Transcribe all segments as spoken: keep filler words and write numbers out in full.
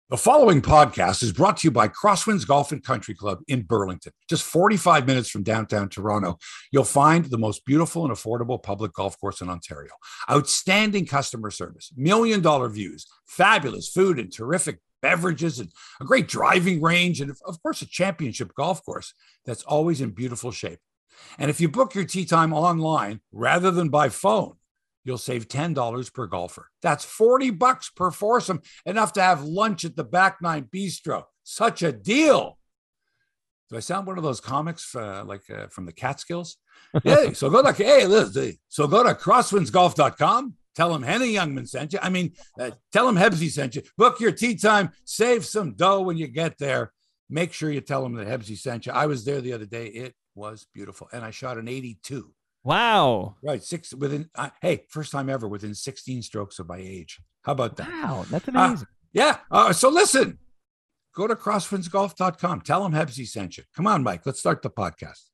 The following podcast is brought to you by Crosswinds Golf and Country Club in Burlington. Just forty-five minutes from downtown Toronto, you'll find the most beautiful and affordable public golf course in Ontario. Outstanding customer service, million dollar views, fabulous food and terrific beverages, and a great driving range, and of course, a championship golf course that's always in beautiful shape. And if you book your tee time online rather than by phone, you'll save ten dollars per golfer. That's forty bucks per foursome, enough to have lunch at the Back Nine Bistro. Such a deal. Do I sound one of those comics uh, like uh, from the Catskills? Hey, so go to hey, listen, so go to crosswinds golf dot com. Tell them Henny Youngman sent you. I mean, uh, tell them Hebsy sent you. Book your tee time. Save some dough when you get there. Make sure you tell them that Hebsy sent you. I was there the other day. It was beautiful, and I shot an eighty-two. Wow. Right. Six within, uh, hey, first time ever within sixteen strokes of my age. How about that? Wow. That's amazing. Uh, yeah. Uh, so listen, go to crosswinds golf dot com. Tell them Hebsy sent you. Come on, Mike. Let's start the podcast.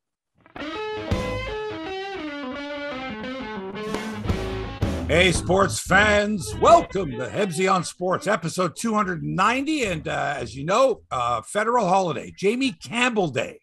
Hey, sports fans. Welcome to Hebsy on Sports, episode two hundred ninety. And uh, as you know, uh, federal holiday, Jamie Campbell Day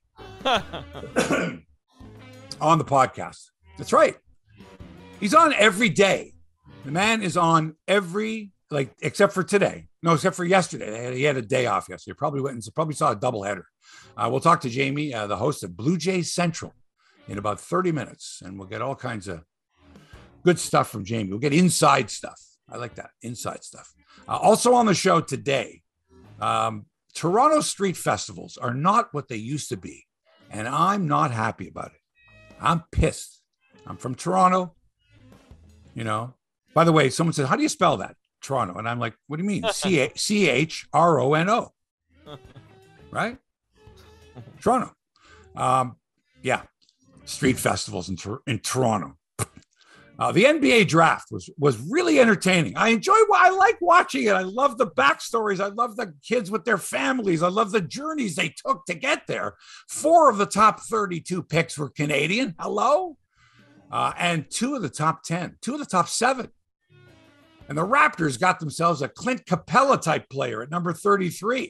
on the podcast. That's right. He's on every day. The man is on every, like, except for today. No, except for yesterday. He had a day off yesterday. Probably went and probably saw a doubleheader. Uh, we'll talk to Jamie, uh, the host of Blue Jays Central, in about thirty minutes, and we'll get all kinds of good stuff from Jamie. We'll get inside stuff. I like that, inside stuff. Uh, also on the show today, um, Toronto street festivals are not what they used to be, and I'm not happy about it. I'm pissed. I'm from Toronto, you know. By the way, someone said, how do you spell that? Toronto. And I'm like, what do you mean? C H R O N O. Right? Toronto. Um, yeah. Street festivals in, in Toronto. Uh, the N B A draft was was really entertaining. I enjoy, I like watching it. I love the backstories. I love the kids with their families. I love the journeys they took to get there. Four of the top thirty-two picks were Canadian. Hello? Uh, and two of the top ten, two of the top seven. And the Raptors got themselves a Clint Capella type player at number thirty-three.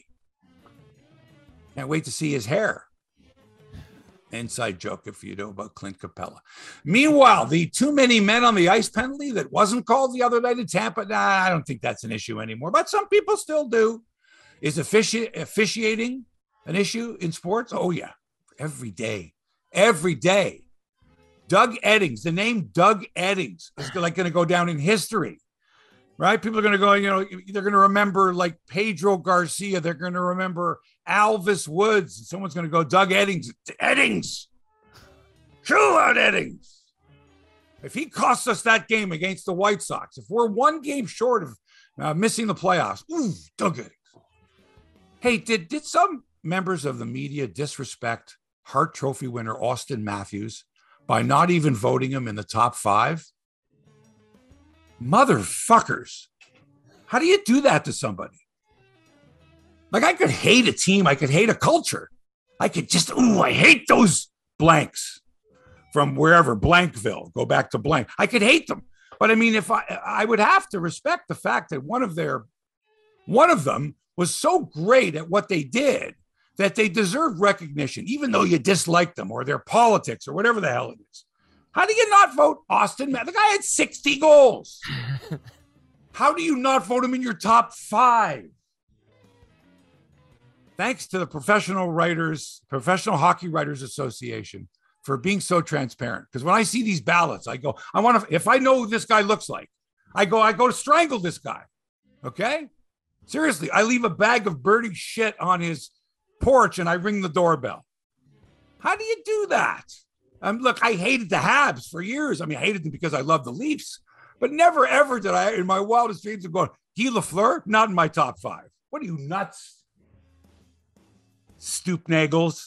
Can't wait to see his hair. Inside joke if you know about Clint Capella. Meanwhile, the too many men on the ice penalty that wasn't called the other night in Tampa, nah, I don't think that's an issue anymore, but some people still do. Is offici- officiating an issue in sports? Oh, yeah. Every day. Every day. Doug Eddings, the name Doug Eddings is like going to go down in history, right? People are going to go, you know, they're going to remember like Pedro Garcia. They're going to remember Alvis Woods. Someone's going to go, Doug Eddings. Eddings. True out Eddings. If he costs us that game against the White Sox, if we're one game short of uh, missing the playoffs, ooh, Doug Eddings. Hey, did, did some members of the media disrespect Hart Trophy winner Austin Matthews by not even voting him in the top five? Motherfuckers. How do you do that to somebody? Like, I could hate a team. I could hate a culture. I could just, ooh, I hate those blanks from wherever, Blankville, go back to blank. I could hate them. But I mean, if I, I would have to respect the fact that one of their, one of them was so great at what they did that they deserve recognition, even though you dislike them or their politics or whatever the hell it is. How do you not vote Austin? The guy had sixty goals. How do you not vote him in your top five? Thanks to the Professional Writers, Professional Hockey Writers Association for being so transparent. Because when I see these ballots, I go, I want to, if I know who this guy looks like, I go, I go to strangle this guy. Okay? Seriously, I leave a bag of birdie shit on his porch and I ring the doorbell. How do you do that? Um, look, I hated the Habs for years. I mean, I hated them because I love the Leafs, but never, ever did I, in my wildest dreams, of going, Guy Lafleur, not in my top five. What are you, nuts? Stoopnagels.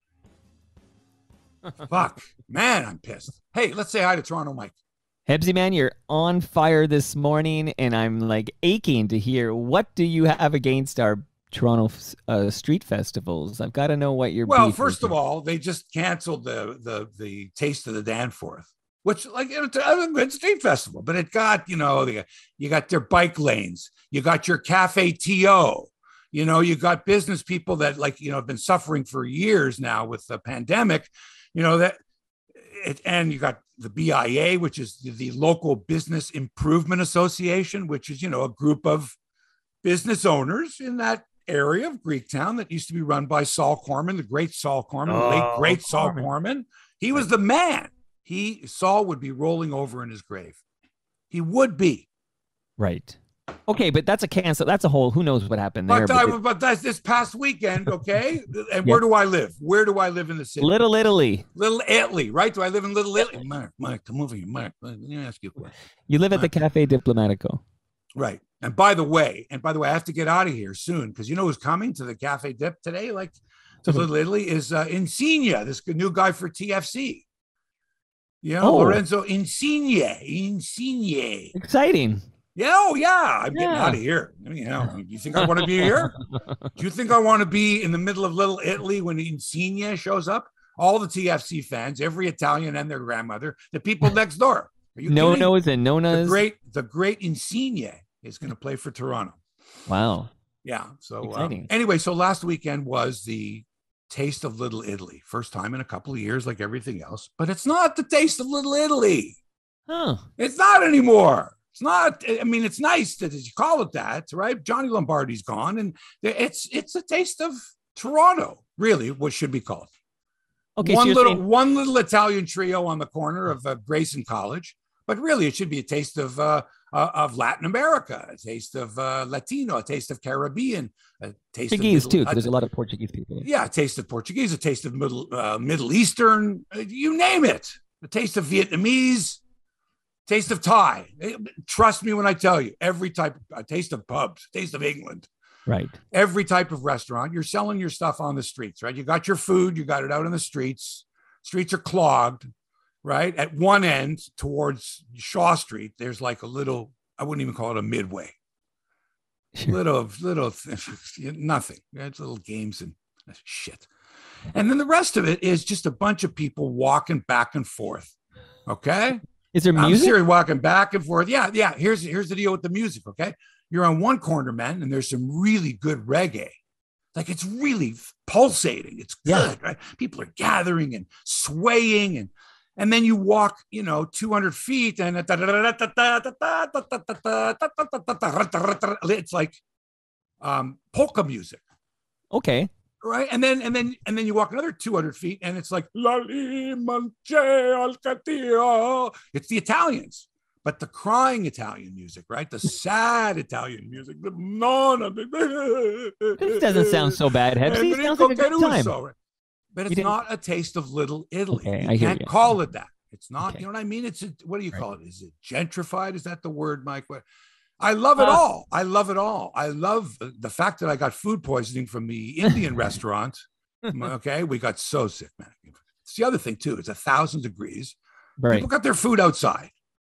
Fuck, man, I'm pissed. Hey, let's say hi to Toronto Mike. Hebsy, man, you're on fire this morning, and I'm like aching to hear, what do you have against our Toronto uh, street festivals? I've got to know what your well. beef First is. of all, they just canceled the the the Taste of the Danforth, which, like, it's a good street festival, but it got, you know, the, you got their bike lanes, you got your Cafe T O, You know, you got business people that like, you know, have been suffering for years now with the pandemic, you know, that it, and you got the B I A, which is the local Business Improvement Association, which is, you know, a group of business owners in that area of Greektown that used to be run by Saul Corman, the great Saul Corman, oh, the late great Saul Corman. Corman. He was the man. He Saul would be rolling over in his grave. He would be. Right. Okay, but that's a cancel. That's a whole. Who knows what happened there? But, but, uh, but that's this past weekend. Okay, and where yeah. do I live? Where do I live in the city? Little Italy. Little Italy, right? Do I live in Little Italy? Mark, Mark, come over here, Mark. Let me ask you a question. You live at Mark. the Cafe Diplomatico. Right. And by the way, and by the way, I have to get out of here soon because you know who's coming to the Cafe Dip today, like to Little Italy, is uh, Insigne, this new guy for T F C. You know, oh. Lorenzo Insigne. Insigne. Exciting. Yeah, oh yeah, I'm getting yeah. out of here. You know, do you think I want to be here? Do you think I want to be in the middle of Little Italy when Insigne shows up? All the T F C fans, every Italian and their grandmother, the people next door. Are you no nos and nonas. The great, the great Insigne is going to play for Toronto. Wow. Yeah. So um, anyway, so last weekend was the Taste of Little Italy. First time in a couple of years, like everything else. But it's not the Taste of Little Italy. Huh. It's not anymore. It's not, I mean, it's nice that you call it that, right? Johnny Lombardi's gone, and it's it's a taste of Toronto, really, what should be called. Okay, one so little saying- one little Italian trio on the corner of uh, Grayson College, but really it should be a taste of uh, uh, of Latin America, a taste of uh, Latino, a taste of Caribbean, a taste Portuguese of middle, too. There's a lot of Portuguese people. Yeah, a taste of Portuguese, a taste of Middle uh, Middle Eastern, uh, you name it. A taste of Vietnamese. Taste of Thai. Trust me when I tell you, every type, a taste of pubs, taste of England. Right. Every type of restaurant. You're selling your stuff on the streets, right? You got your food, you got it out on the streets. Streets are clogged, right? At one end towards Shaw Street, there's like a little, I wouldn't even call it a midway. Sure. Little, little, nothing. It's little games and shit. And then the rest of it is just a bunch of people walking back and forth. Okay. Is there music? I'm serious, walking back and forth. Yeah, yeah. Here's here's the deal with the music. Okay, you're on one corner, man, and there's some really good reggae. Like it's really pulsating. It's good, yeah. right? People are gathering and swaying, and and then you walk, you know, two hundred feet, and it's like um, polka music. Okay. Right. And then and then and then you walk another two hundred feet and it's like Lali Manche Alcatillo. It's the Italians, but the crying Italian music, right? The sad Italian music. The nonna. This doesn't sound so bad, Hebsy. It sounds like a good time. So, but it's not a taste of Little Italy. Okay, you I can't you. call it that. It's not, okay. you know what I mean? It's a, what do you call right. it? Is it gentrified? Is that the word, Mike? What? I love it uh, all. I love it all. I love the fact that I got food poisoning from the Indian restaurant. Okay. We got so sick, man. It's the other thing too. It's a thousand degrees. Right. People got their food outside.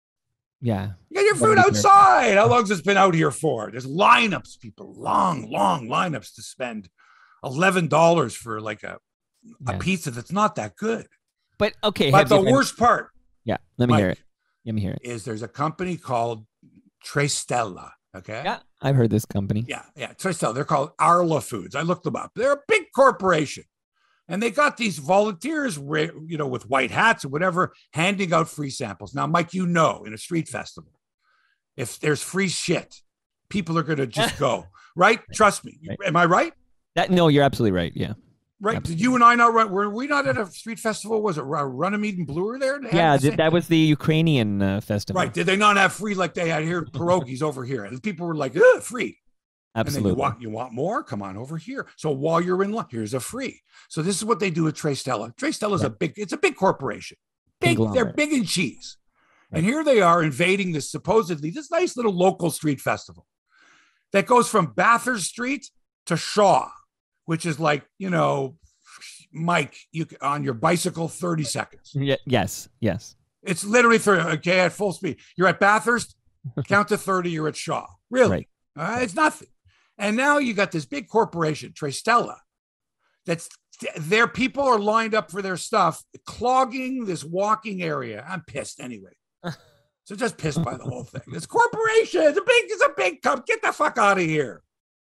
Yeah. You got your food outside. How long has it been out here for? There's lineups, people, long, long lineups to spend eleven dollars for like a, yeah. a pizza that's not that good. But okay. But the worst been... part. Yeah. Let me Mike, hear it. Let me hear it. Is there's a company called Trestella. Okay. Yeah, I've heard this company. Yeah, yeah. Trestella. They're called Arla Foods. I looked them up. They're a big corporation, and they got these volunteers, you know, with white hats or whatever, handing out free samples. Now, Mike, you know, in a street festival, if there's free shit, people are going to just go, right? Trust me. Right. Am I right? That no, you're absolutely right. Yeah. Right. Absolutely. Did you and I not run? Were we not at a street festival? Was it Runnymede and Bloor there? Yeah, the that was the Ukrainian uh, festival. Right. Did they not have free like they had here, pierogies over here? And people were like, Ugh, free. Absolutely. And then you want, you want more? Come on over here. So while you're in line, here's a free. So this is what they do with Trestella. Trestella is right. a big, it's a big corporation. Big, they're big in cheese. Right. And here they are invading this supposedly, this nice little local street festival that goes from Bathurst Street to Shaw, which is like, you know, Mike, you on your bicycle, thirty seconds. Yeah, yes, yes. It's literally thirty, okay, at full speed. You're at Bathurst, count to thirty, you're at Shaw. Really? Right. Uh, it's nothing. And now you got this big corporation, Trestella, that's their people are lined up for their stuff, clogging this walking area. I'm pissed anyway. So just pissed by the whole thing. This corporation, it's a big, it's a big cup. Get the fuck out of here.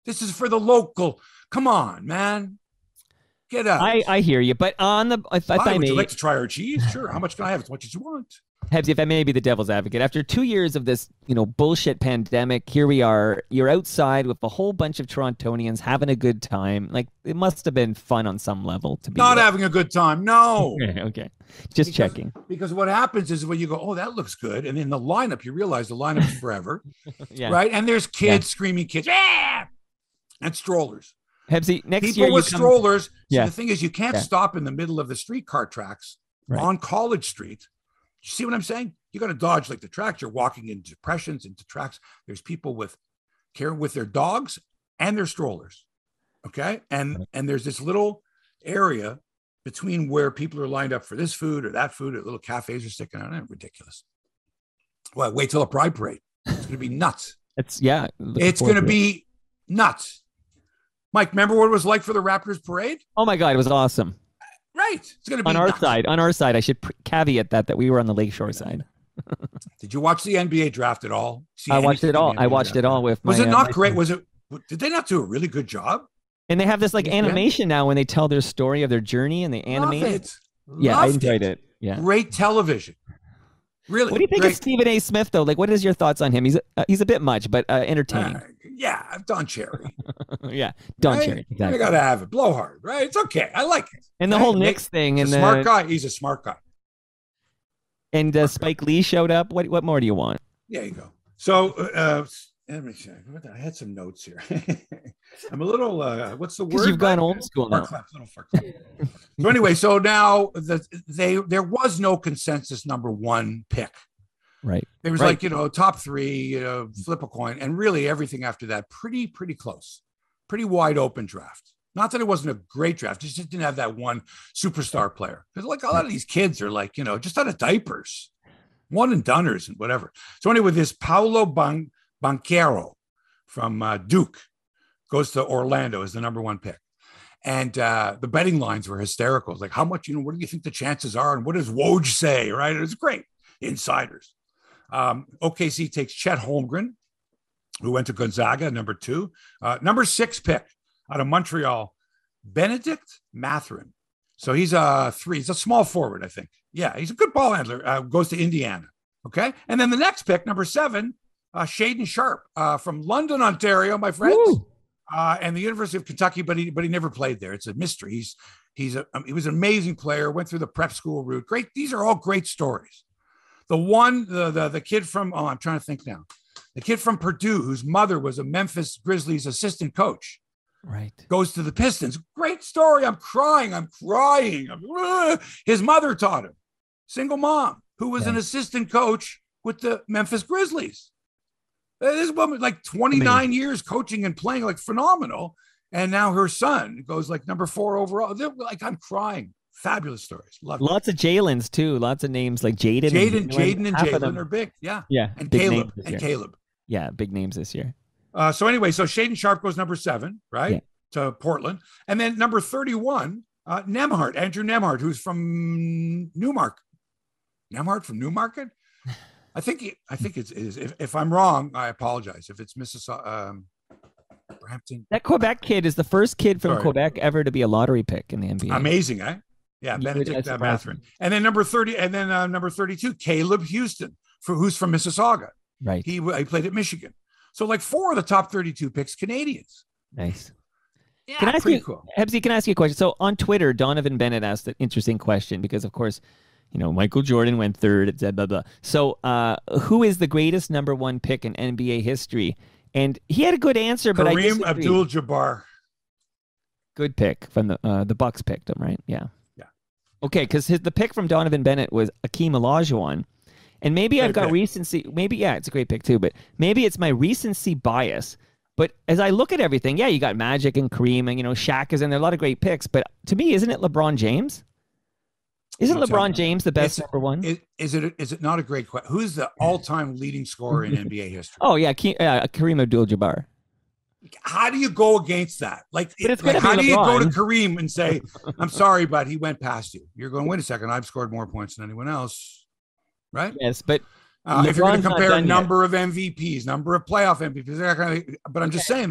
This is for the local. Come on, man. Get out. I, I hear you, but on the if, if Hi, I would may, you like to try our cheese? Sure. How much can I have? As much as you want. Hebsy, if I may be the devil's advocate, after two years of this, you know, bullshit pandemic, here we are. You're outside with a whole bunch of Torontonians having a good time. Like, it must have been fun on some level to be Not there. having a good time. No. Okay, okay. Just because, checking. Because what happens is when you go, oh, that looks good, and in the lineup, you realize the lineup is forever, Yeah. right? And there's kids Yeah. screaming, kids, yeah, and strollers. Hebsy, next People year you with come- strollers. So Yeah. the thing is, you can't Yeah. stop in the middle of the streetcar tracks Right. on College Street. You see what I'm saying? You got to dodge like the tracks. You're walking into depressions, into tracks. There's people with care with their dogs and their strollers. Okay. And Right. and there's this little area between where people are lined up for this food or that food, or little cafes are sticking out. Ridiculous. Well, wait till a Pride Parade. It's going to be nuts. It's yeah. looking It's forward going to to it. be nuts. Mike, remember what it was like for the Raptors parade? Oh my god, it was awesome. Right. It's going to be On our nuts. side, on our side, I should pre- caveat that that we were on the Lakeshore side. Did you watch the N B A draft at all? See I watched anything it in all. the I N B A watched draft? it all with my. Was it uh, not my great? son. Was it? Did they not do a really good job? And they have this like Yeah. animation now when they tell their story of their journey and they animate Love it. it. Yeah, I Loved enjoyed it. Yeah. Great television. Really. What do you think great. of Stephen A. Smith though? Like, what is your thoughts on him? He's uh, he's a bit much, but uh, entertaining. Uh, yeah, Don Cherry. yeah, Don right? Cherry. You Exactly. gotta have it. Blowhard, right? It's okay. I like it. And the Right? whole Nick- Knicks thing, He's and a smart the, guy. He's a smart guy. and uh, Spike Lee showed up. What what more do you want? There you go. So, uh, let me check. I had some notes here. I'm a little. Uh, what's the word? Because you've gone Mike? old school now. Farclap, little Farclap. So anyway, so now the, they there was no consensus number one pick. Right. There was Right. like, you know, top three, you know, flip a coin, and really everything after that, pretty, pretty close, pretty wide open draft. Not that it wasn't a great draft, it just didn't have that one superstar player. Because like a lot of these kids are like, you know, just out of diapers, one and doneers and whatever. So anyway, this Paulo Ban- Banquero from uh, Duke goes to Orlando as the number one pick. And uh, the betting lines were hysterical. It's like, how much, you know, what do you think the chances are? And what does Woj say? Right. It was great. Insiders. Um, O K C takes Chet Holmgren, who went to Gonzaga, number two. Uh, number six pick out of Montreal, Benedict Mathurin. So he's a three. He's a small forward, I think. Yeah, he's a good ball handler. Uh, goes to Indiana. Okay. And then the next pick, number seven, uh, Shaden Sharp uh, from London, Ontario, my friends. Woo! Uh, and the University of Kentucky, but he but he never played there. It's a mystery. He's he's a um, he was an amazing player. Went through the prep school route. Great. These are all great stories. The one, the the the kid from oh, I'm trying to think now. The kid from Purdue, whose mother was a Memphis Grizzlies assistant coach, Right. goes to the Pistons. Great story. I'm crying. I'm crying. I'm, uh, his mother taught him. Single mom who was an Yeah. assistant coach with the Memphis Grizzlies. Uh, This woman, like twenty-nine years coaching and playing, like phenomenal. And now her son goes like number four overall. They're, like, I'm crying. Fabulous stories. Love it. Lots of Jalen's too. Lots of names like Jaden. Jaden, and Jaden, and half of Jalen them- are big. Yeah. Yeah. And big Caleb. names this And year. Caleb. Yeah, big names this year. Uh, so anyway, so Shaden Sharp goes number seven, right? Yeah. To Portland. And then number thirty-one, uh, Nemhart, Andrew Nemhart, who's from Newmarket. Nemhart from Newmarket? I think he, I think it's, is if, if I'm wrong, I apologize. If it's Mississauga, um, Brampton. That Quebec kid is the first kid from Sorry. Quebec ever to be a lottery pick in the N B A. Amazing, eh? Yeah, You would- Benedict that's uh, surprising. Mathurin. And then number thirty, and then uh, number thirty-two, Caleb Houston, for who's from Mississauga. Right. He, he played at Michigan. So like four of the top thirty-two picks, Canadians. Nice. Yeah, Can I ask pretty you, cool. Hebsy, can I ask you a question? So on Twitter, Donovan Bennett asked an interesting question because, of course, you know, Michael Jordan went third, et cetera, blah, blah. So uh, who is the greatest number one pick in N B A history? And he had a good answer, but I Kareem disagree. Abdul-Jabbar. Good pick from the uh, the Bucks picked him, right? Yeah. Yeah. Okay, because the pick from Donovan Bennett was Akeem Olajuwon. And maybe Great I've got pick. recency. Maybe, yeah, it's a great pick too, but maybe it's my recency bias. But as I look at everything, yeah, you got Magic and Kareem and, you know, Shaq is in there, a lot of great picks. But to me, isn't it LeBron James? Isn't You tell LeBron me. James the best It's- number one? Is, is it is it not a great question? Who's the all-time leading scorer in N B A history? Oh, yeah, Ke- uh, Kareem Abdul-Jabbar. How do you go against that? Like, But it's like gotta be how do you go to LeBron. Kareem and say, "I'm sorry, but he went past you"? You're going, wait a second, I've scored more points than anyone else, right? Yes, but Uh, if you're going LeBron's to not compare done yet. number of M V Ps, number of playoff M V Ps, that kind of, but I'm just saying that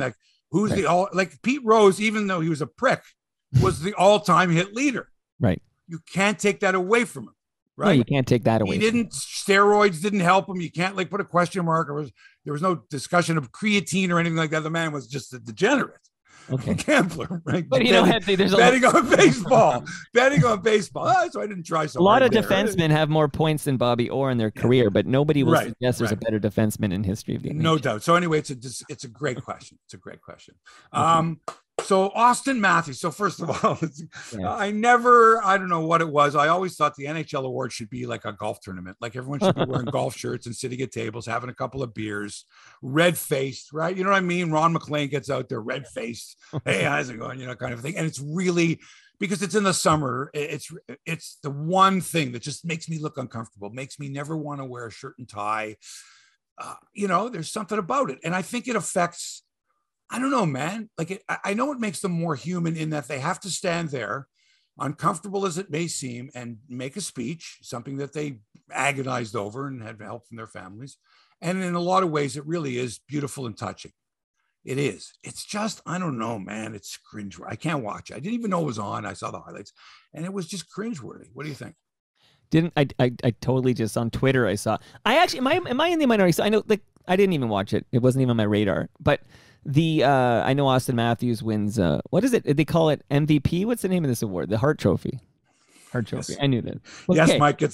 Who's Right. the all like Pete Rose, even though he was a prick, was the all-time hit leader. Right. You can't take that away from him. Right. No, you can't take that away. He didn't, steroids didn't help him. You can't like put a question mark. Or was, there was no discussion of creatine or anything like that. The man was just a degenerate. Okay. Gambler, right? But you know, Anthony, there's a betting lot, on baseball, betting on baseball. Oh, so I didn't try so a lot of hard there. defensemen have more points than Bobby Orr in their career, but nobody will Right, suggest there's a right. better defenseman in history of the N H L. No doubt. So anyway, it's a it's a great question. It's a great question. Um, so Austin Matthews. So first of all, it's, Yeah. I never, I don't know what it was. I always thought the N H L award should be like a golf tournament. Like everyone should be wearing golf shirts and sitting at tables, having a couple of beers, red faced, right? You know what I mean? Ron McLean gets out there, red faced. Hey, how's it going? You know, kind of thing. And it's really because it's in the summer. It's it's the one thing that just makes me look uncomfortable, makes me never want to wear a shirt and tie. Uh, you know, there's something about it, and I think it affects. I don't know, man. Like, it, I know it makes them more human in that they have to stand there, uncomfortable as it may seem, and make a speech, something that they agonized over and had help from their families. And in a lot of ways, it really is beautiful and touching. It is. It's just, I don't know, man. It's cringe. I can't watch it. I didn't even know it was on. I saw the highlights, and it was just cringeworthy. What do you think? Didn't I, I? I totally just on Twitter I saw. I actually am I am I in the minority? So I know like I didn't even watch it. It wasn't even on my radar. But the uh, I know Austin Matthews wins. Uh, what is it? They call it M V P. What's the name of this award? The Hart Trophy. Hart Trophy. Yes. I knew that. Okay. Yes, Mike gets.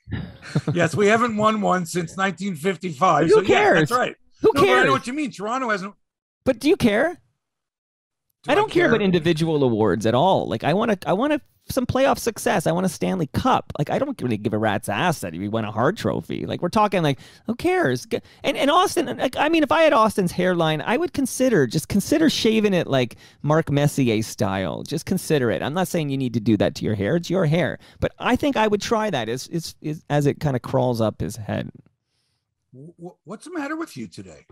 Yes, we haven't won one since nineteen fifty-five. Who so, yeah, cares? that's right. Who No, but I cares? know what you mean. Toronto hasn't. But do you care? Do I don't care? about individual awards at all. Like I want to, I want to some playoff success. I want a Stanley Cup. Like I don't really give a rat's ass that we won a Hart Trophy. Like we're talking like, who cares? And and Austin, like, I mean, if I had Austin's hairline, I would consider just consider shaving it like Marc Messier style. Just consider it. I'm not saying you need to do that to your hair. It's your hair, but I think I would try that as is is as it kind of crawls up his head. What's the matter with you today?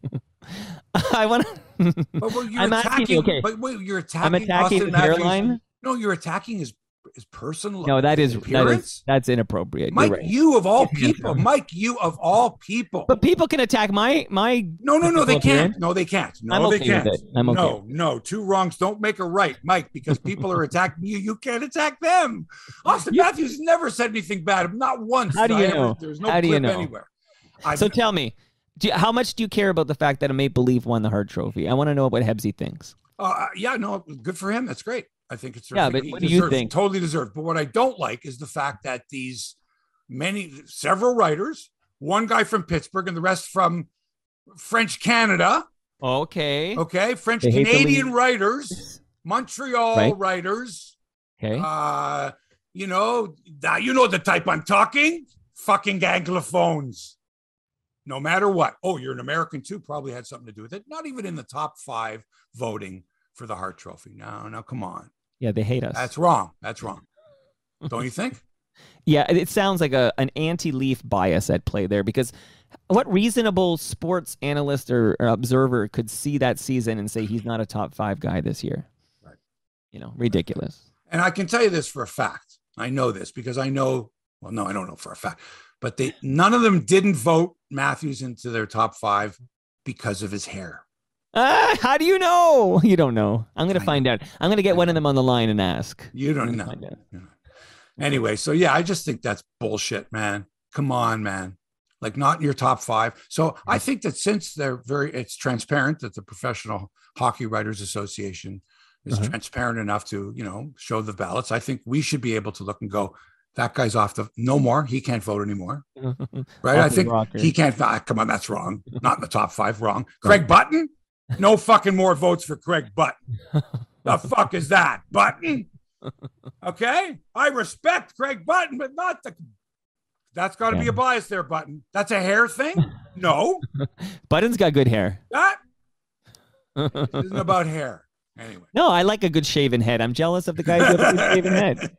I want to. But well, you're I'm attacking. asking you, okay. But wait, you're attacking. I'm attacking Austin his Matthews. hairline. No, you're attacking his his personal. No, that is that appearance. is that's inappropriate. Mike, You're right. you of all people, Mike, you of all people. But people can attack my my. No, no, no, they physical can't. appearance. No, they can't. No, I'm okay they can't. with it. I'm okay. No, no, two wrongs don't make a right, Mike, because people are attacking you. You can't attack them. Austin You- Matthews never said anything bad. Not once. How do you I ever- know? There's no How do clip you know? anywhere. I, So tell me, do you, how much do you care about the fact that a Maple Leaf won the Hart Trophy? I want to know what Hebsy thinks. uh, yeah, no, good for him. That's great. I think it's Yeah, terrific. but He what do you deserves- think? Totally deserved. But what I don't like is the fact that these many, several writers, one guy from Pittsburgh and the rest from French Canada, Okay. okay, French They hate the Canadian league. writers, Montreal Right. writers, Okay. uh, you know, that- you know the type I'm talking, fucking anglophones. No matter what. Oh, you're an American too. Probably had something to do with it. Not even in the top five voting for the Hart Trophy. No, no, come on. Yeah, they hate us. That's wrong. That's wrong. Don't you think? Yeah, it sounds like a an anti-Leaf bias at play there because what reasonable sports analyst or, or observer could see that season and say he's not a top five guy this year? Right. You know, ridiculous. And I can tell you this for a fact. I know this because I know, well, no, I don't know for a fact, but they none of them didn't vote Matthews into their top five because of his hair. Ah, how do you know? You don't know. I'm going to I find out. I'm going to get one of them on the line and ask. You don't I'm know. gonna find out. Anyway, so yeah, I just think that's bullshit, man. Come on, man. Like not in your top five. So I think that since they're very, it's transparent that the Professional Hockey Writers Association is Uh-huh. transparent enough to, you know, show the ballots. I think we should be able to look and go, that guy's off the, no more. He can't vote anymore. Right. Off I the think rocker. he can't, ah, come on, that's wrong. Not in the top five, wrong. Craig Button? No fucking more votes for Craig Button. The fuck is that? Button? Okay. I respect Craig Button, but not the, that's got to Yeah. be a bias there, Button. That's a hair thing? No. Button's got good hair. That isn't about hair. Anyway. No, I like a good shaven head. I'm jealous of the guys who have a good shaven head.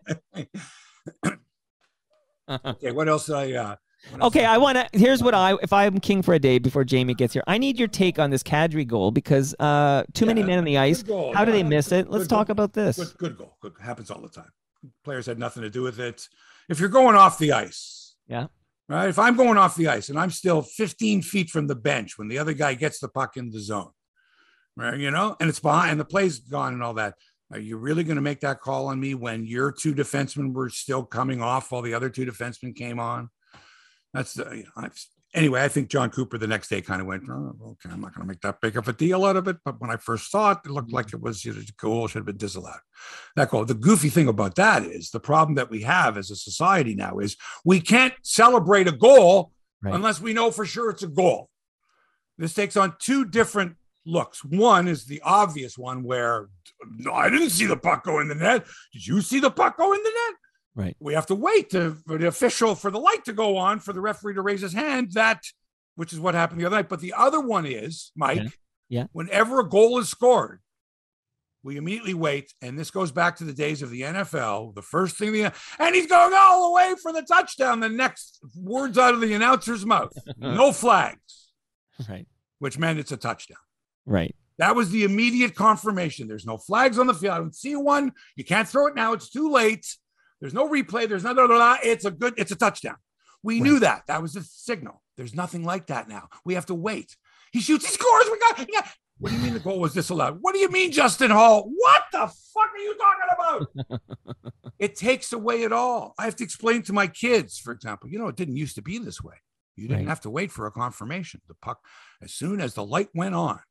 Okay, what else did I uh what else Okay, did I want to. Here's what I, if I'm king for a day before Jamie gets here, I need your take on this Kadri goal because uh, too many Yeah, men on the ice. good goal. How do they Yeah, miss good- it? Let's good talk goal. about this. Good, good goal. Good. Happens all the time. Players had nothing to do with it. If you're going off the ice, Yeah. right? If I'm going off the ice and I'm still fifteen feet from the bench when the other guy gets the puck in the zone, right? You know, and it's behind, and the play's gone and all that. Are you really going to make that call on me when your two defensemen were still coming off while the other two defensemen came on? That's the, you know, I've, anyway, I think John Cooper the next day kind of went, oh, okay, I'm not going to make that big of a deal out of it. But when I first saw it, it looked like it was, you know, cool, should have been disallowed. That goal. The goofy thing about that is the problem that we have as a society now is we can't celebrate a goal right. unless we know for sure it's a goal. This takes on two different looks. One is the obvious one where, no, I didn't see the puck go in the net. Did you see the puck go in the net? Right. We have to wait to, for the official, for the light to go on, for the referee to raise his hand, that, which is what happened the other night. But the other one is, Mike, yeah. yeah. whenever a goal is scored, we immediately wait. And this goes back to the days of the N F L. The first thing, the and he's going all the way for the touchdown. The next words out of the announcer's mouth, no flags. Right. Which meant it's a touchdown. Right. That was the immediate confirmation. There's no flags on the field. I don't see one. You can't throw it now. It's too late. There's no replay. There's no, blah, blah, blah. It's a good, it's a touchdown. We right. knew that. That was the signal. There's nothing like that now. We have to wait. He shoots, he scores. We got, yeah. What do you mean the goal was disallowed? What do you mean, Justin Hall? What the fuck are you talking about? It takes away it all. I have to explain to my kids, for example, you know, it didn't used to be this way. You didn't right. have to wait for a confirmation. The puck, as soon as the light went on,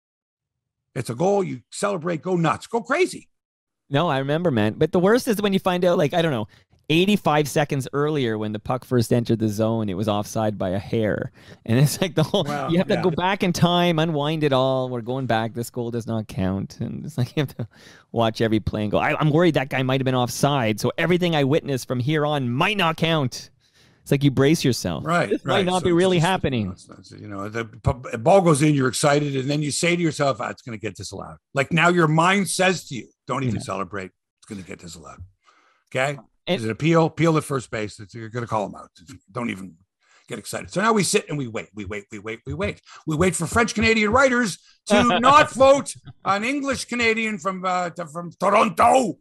it's a goal. You celebrate, go nuts, go crazy. No, I remember, man. But the worst is when you find out, like, I don't know, eighty-five seconds earlier when the puck first entered the zone, it was offside by a hair. And it's like the whole, well, you have to yeah. go back in time, unwind it all. We're going back. This goal does not count. And it's like you have to watch every play and go, I, I'm worried that guy might have been offside. So everything I witnessed from here on might not count. It's like you brace yourself. Right. This right. might not so be really just, happening. It's, it's, you know, the ball goes in, you're excited, and then you say to yourself, ah, it's going to get disallowed. Like now your mind says to you, don't even yeah. celebrate. It's going to get disallowed. Okay. And, is it appeal? Appeal at first base. It's, you're going to call them out. Don't even get excited. So now we sit and we wait, we wait, we wait, we wait. We wait for French Canadian writers to not vote an English Canadian from, uh, to, from Toronto,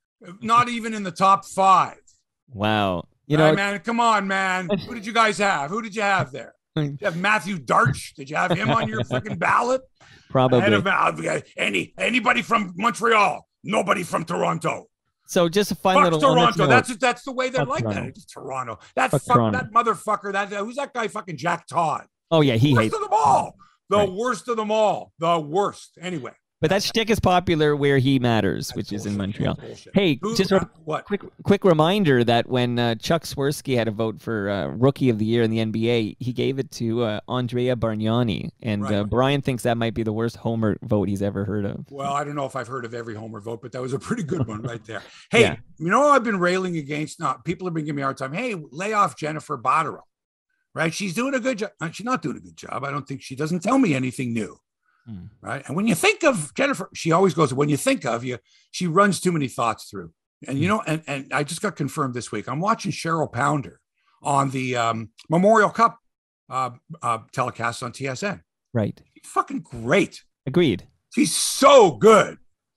not even in the top five. Wow. You know, right, man, come on, man. Who did you guys have? Who did you have there? Did you have Matthew Darch? Did you have him on your freaking ballot? Probably. Of, any anybody from Montreal? Nobody from Toronto. So just a fun fuck little Toronto. That's that's the way they're fuck like Toronto. that. It's Toronto. That fuck fuck Toronto. that motherfucker. That who's that guy? Fucking Jack Todd. Oh yeah, he worst hates of them all. The right. worst of them all. The worst. Anyway. But that shtick is popular where he matters, That's which bullshit. is in Montreal. Hey, Who, just a what? quick quick reminder that when uh, Chuck Swirsky had a vote for uh, Rookie of the Year in the N B A, he gave it to uh, Andrea Bargnani. And right. uh, Brian thinks that might be the worst Homer vote he's ever heard of. Well, I don't know if I've heard of every Homer vote, but that was a pretty good one right there. Hey, yeah. you know, I've been railing against, not people have been giving me a hard time. Hey, lay off Jennifer Botterill, right? She's doing a good job. She's not doing a good job. I don't think she doesn't tell me anything new. Hmm. Right. And when you think of Jennifer, she always goes, when you think of you, she runs too many thoughts through. And, you know, and, and I just got confirmed this week. I'm watching Cheryl Pounder on the um, Memorial Cup uh, uh, telecast on T S N. Right. She's fucking great. Agreed. She's so good.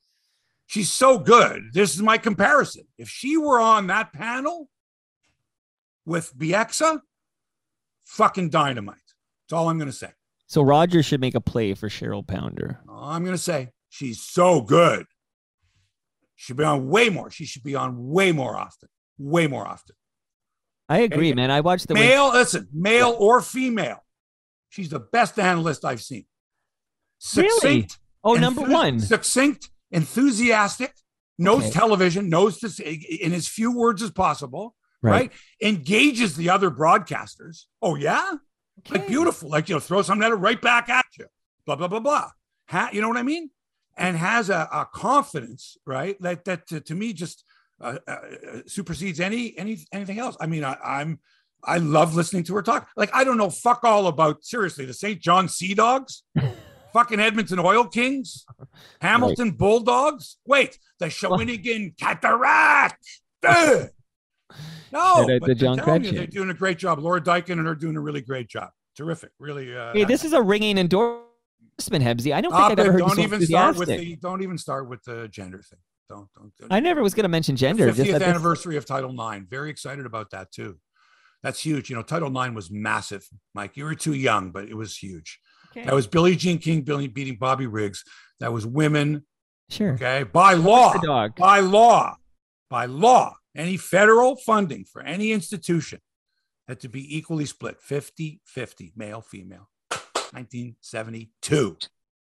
She's so good. This is my comparison. If she were on that panel with Bieksa, fucking dynamite. That's all I'm going to say. So Roger should make a play for Cheryl Pounder. I'm going to say she's so good. She should be on way more. She should be on way more often. Way more often. I agree, and man. I watched the male. way- listen, male yeah. or female. She's the best analyst I've seen. Succinct, really? Oh, number enth- one. Succinct, enthusiastic, knows okay. television, knows to say in as few words as possible. Right. right? Engages the other broadcasters. Oh yeah. Okay. Like beautiful, like, you know, throw something at her right back at you, blah, blah, blah, blah. Ha, you know what I mean? And has a, a confidence, right? That, that to, to me just uh, uh, supersedes any, any, anything else. I mean, I, I'm, I love listening to her talk. Like, I don't know fuck all about, seriously, the Saint John Sea Dogs, fucking Edmonton Oil Kings, Hamilton right. Bulldogs. Wait, the Shawinigan Cataract. Ugh. No, the, but the John you, they're doing a great job. Laura Dykin and her doing a really great job. Terrific, really. Uh, hey, this is a ringing endorsement, Hebsy. I don't think uh, I've ever heard don't you even so start with the. Don't even start with the gender thing. Don't don't. don't I never was going to mention gender. fiftieth anniversary of Title nine. Very excited about that too. That's huge. You know, Title nine was massive. Mike, you were too young, but it was huge. Okay. That was Billie Jean King Billy beating Bobby Riggs. That was women. Sure. Okay. By law. The dog. By law. By law. Any federal funding for any institution had to be equally split, fifty-fifty, male, female. nineteen seventy-two.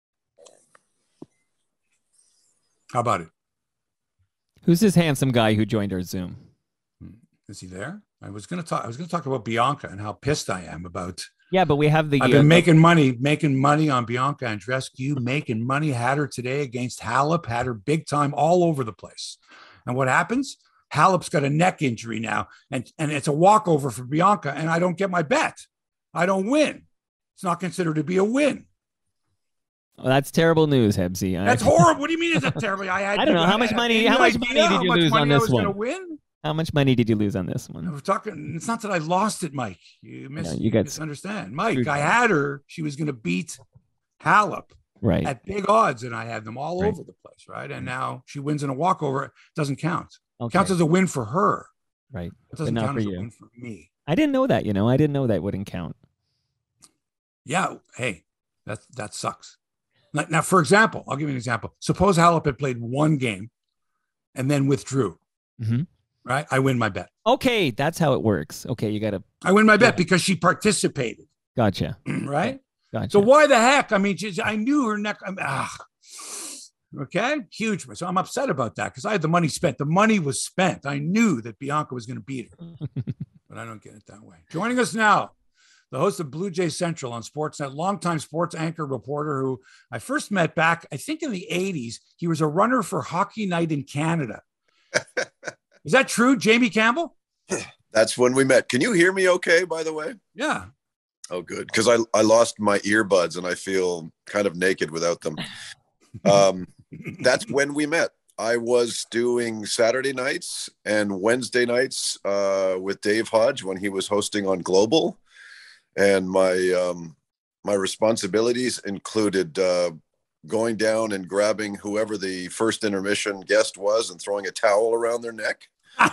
How about it? Who's this handsome guy who joined our Zoom? Is he there? I was going to talk. I was going to talk about Bianca and how pissed I am about. Yeah, but we have the. I've been uh, making money, making money on Bianca Andreescu, making money. Had her today against Halep. Had her big time all over the place. And what happens? Halep's got a neck injury now, and and it's a walkover for Bianca. And I don't get my bet. I don't win. It's not considered to be a win. Well, that's terrible news, Hebsy. I- That's horrible. What do you mean? Is that terrible? I, had, I don't know. How I much had money- any how much idea money did how you much lose money on I this was one? gonna win? How much money did you lose on this one? We're talking. It's not that I lost it, Mike. You, mis- No, you got misunderstand, Mike. screwed. I had her. She was going to beat Halep Right. at big odds, and I had them all Right. over the place, right? And now she wins in a walkover. It doesn't count. Okay. Counts as a win for her. Right. It doesn't not count for as a you. win for me. I didn't know that. You know, I didn't know that wouldn't count. Yeah. Hey, that that sucks. Now, now, for example, I'll give you an example. Suppose Halep had played one game and then withdrew. Mhm. Right? I win my bet. Okay, that's how it works. Okay, you got to. I win my bet because she participated. Gotcha. Right? Gotcha. So why the heck? I mean, she, I knew her neck. I mean, ah, okay, huge. So I'm upset about that because I had the money spent. The money was spent. I knew that Bianca was going to beat her, but I don't get it that way. Joining us now, the host of Blue Jay Central on Sportsnet, longtime sports anchor reporter who I first met back, I think in the eighties. He was a runner for Hockey Night in Canada. Is that true, Jamie Campbell? That's when we met. Can you hear me okay, by the way? Yeah. Oh, good. Because I, I lost my earbuds and I feel kind of naked without them. Um, that's when we met. I was doing Saturday nights and Wednesday nights uh, with Dave Hodge when he was hosting on Global. And my um, my responsibilities included uh, going down and grabbing whoever the first intermission guest was and throwing a towel around their neck.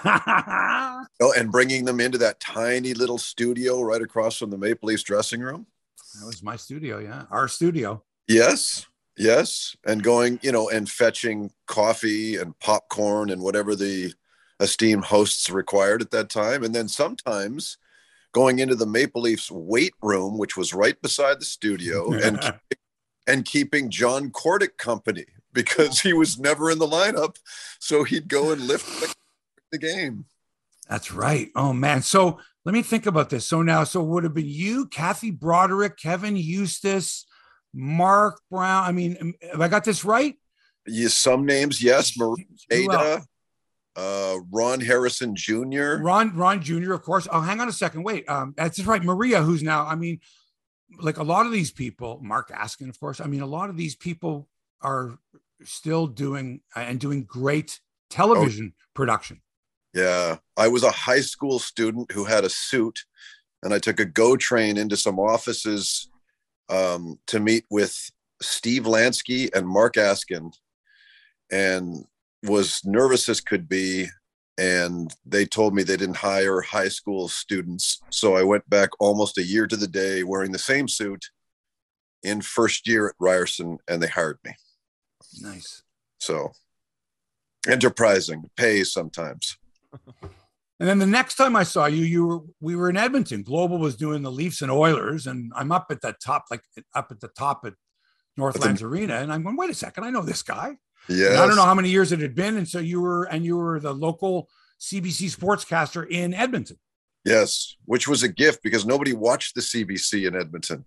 Oh, and bringing them into that tiny little studio right across from the Maple Leafs dressing room. That was my studio. Yeah. Our studio. Yes. Yes. And going, you know, and fetching coffee and popcorn and whatever the esteemed hosts required at that time. And then sometimes going into the Maple Leafs weight room, which was right beside the studio, and and keeping John Cordick company because he was never in the lineup. So he'd go and lift the, the game. That's right. Oh, man. So let me think about this. So now, so would have been you, Kathy Broderick, Kevin Eustace, Mark Brown. I mean, have I got this right? Yes, some names, yes. Who Maria, uh, Ron Harrison Junior Ron, Ron Junior, of course. Oh, hang on a second. Wait. Um, that's right. Maria, who's now, I mean, like a lot of these people, Mark Askin, of course. I mean, a lot of these people are still doing and doing great television oh. production. Yeah. I was a high school student who had a suit, and I took a GO train into some offices um, to meet with Steve Lansky and Mark Askin, and was nervous as could be. And they told me they didn't hire high school students. So I went back almost a year to the day wearing the same suit in first year at Ryerson, and they hired me. Nice. So enterprising, pays sometimes. And then the next time I saw you, you were we were in Edmonton. Global was doing the Leafs and Oilers, and I'm up at the top, like up at the top at Northlands Arena, and I'm going, wait a second, I know this guy. Yeah, I don't know how many years it had been, and so you were and you were the local C B C sportscaster in Edmonton. Yes, which was a gift because nobody watched the C B C in Edmonton.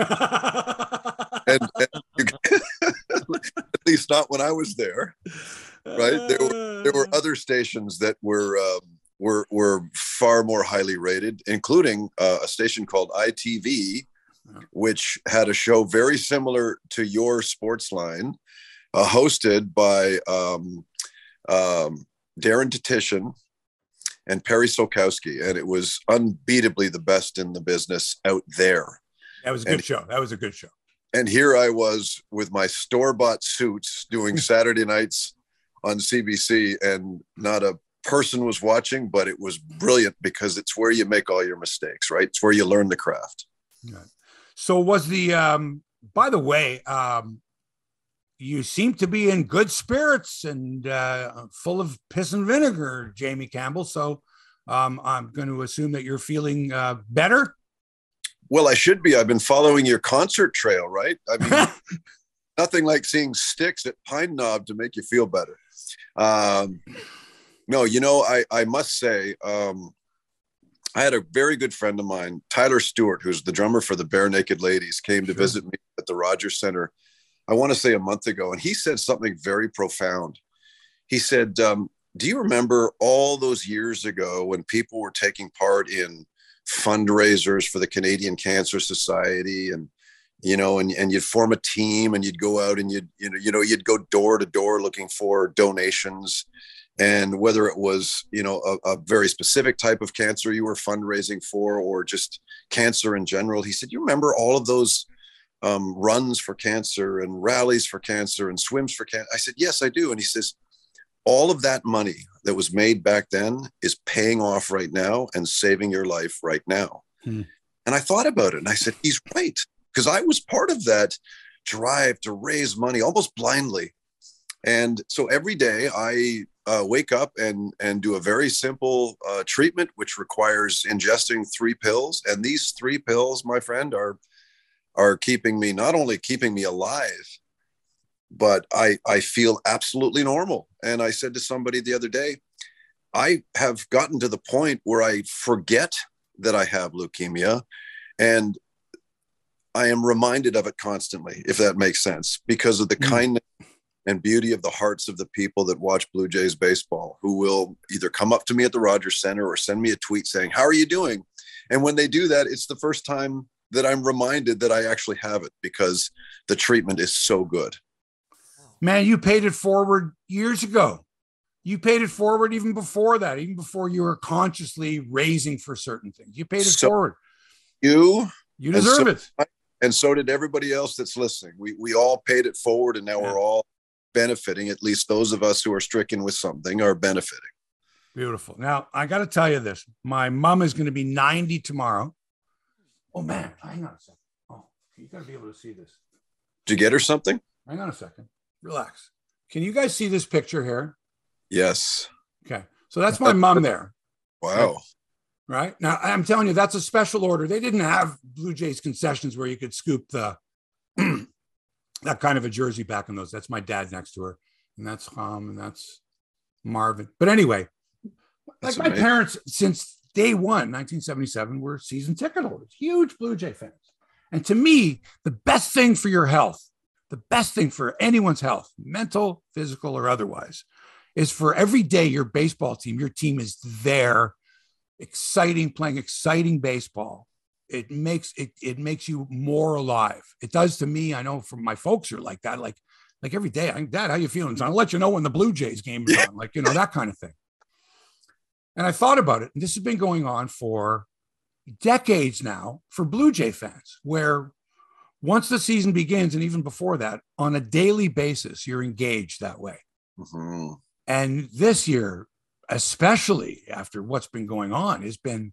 and, and you, at least not when I was there. Right, there were there were other stations that were um, were were far more highly rated, including uh, a station called I T V, which had a show very similar to your Sportsline, uh, hosted by um, um, Darren Tatishan and Perry Solkowski, and it was unbeatably the best in the business out there. That was a good and, show. That was a good show. And here I was with my store-bought suits doing Saturday nights on C B C, and not a person was watching, but it was brilliant because it's where you make all your mistakes, right? It's where you learn the craft. Yeah. So was the um, by the way, um, you seem to be in good spirits and uh, full of piss and vinegar, Jamie Campbell. So um, I'm going to assume that you're feeling uh, better. Well, I should be. I've been following your concert trail, right? I mean, nothing like seeing Styx at Pine Knob to make you feel better. Um, no, you know, I, I must say, um, I had a very good friend of mine, Tyler Stewart, who's the drummer for the Bare Naked Ladies, came to sure. visit me at the Rogers Center, I want to say a month ago. And he said something very profound. He said, um, do you remember all those years ago when people were taking part in fundraisers for the Canadian Cancer Society, and, you know, and, and you'd form a team and you'd go out and you'd, you know, you know, you'd go door to door looking for donations. And whether it was, you know, a, a very specific type of cancer you were fundraising for, or just cancer in general, he said, you remember all of those um, runs for cancer and rallies for cancer and swims for cancer? I said, yes, I do. And he says, all of that money that was made back then is paying off right now and saving your life right now. Hmm. And I thought about it and I said, he's right. Because I was part of that drive to raise money almost blindly. And so every day I uh, wake up and, and do a very simple uh, treatment, which requires ingesting three pills. And these three pills, my friend, are, are keeping me, not only keeping me alive, but I, I feel absolutely normal. And I said to somebody the other day, I have gotten to the point where I forget that I have leukemia, and I am reminded of it constantly, if that makes sense, because of the mm. kindness and beauty of the hearts of the people that watch Blue Jays baseball, who will either come up to me at the Rogers Center or send me a tweet saying, how are you doing? And when they do that, it's the first time that I'm reminded that I actually have it, because the treatment is so good. Man, you paid it forward years ago. You paid it forward even before that, even before you were consciously raising for certain things. You paid it so forward. You, you deserve and so, it. And so did everybody else that's listening. We we all paid it forward, and now yeah. we're all benefiting. At least those of us who are stricken with something are benefiting. Beautiful. Now, I got to tell you this. My mom is going to be ninety tomorrow. Oh, man. Hang on a second. Oh, you got to be able to see this. Did you get her something? Hang on a second. Relax. Can you guys see this picture here? Yes. Okay. So that's my mom there. Wow. Right. Now, I'm telling you, that's a special order. They didn't have Blue Jays concessions where you could scoop the that kind of a jersey back in those. That's my dad next to her. And that's Ham, and that's Marvin. But anyway, that's like amazing. My parents, since day one, nineteen seventy-seven, were season ticket holders, huge Blue Jay fans. And to me, the best thing for your health, the best thing for anyone's health, mental, physical, or otherwise, is for every day your baseball team, your team is there, exciting, playing exciting baseball. It makes it it makes you more alive. It does to me. I know from my folks are like that. Like, like every day, I'm Dad, how you feeling? So I'll let you know when the Blue Jays game is on, like, you know, that kind of thing. And I thought about it, and this has been going on for decades now for Blue Jay fans, where once the season begins, and even before that, on a daily basis, you're engaged that way. Mm-hmm. And this year, especially after what's been going on, has been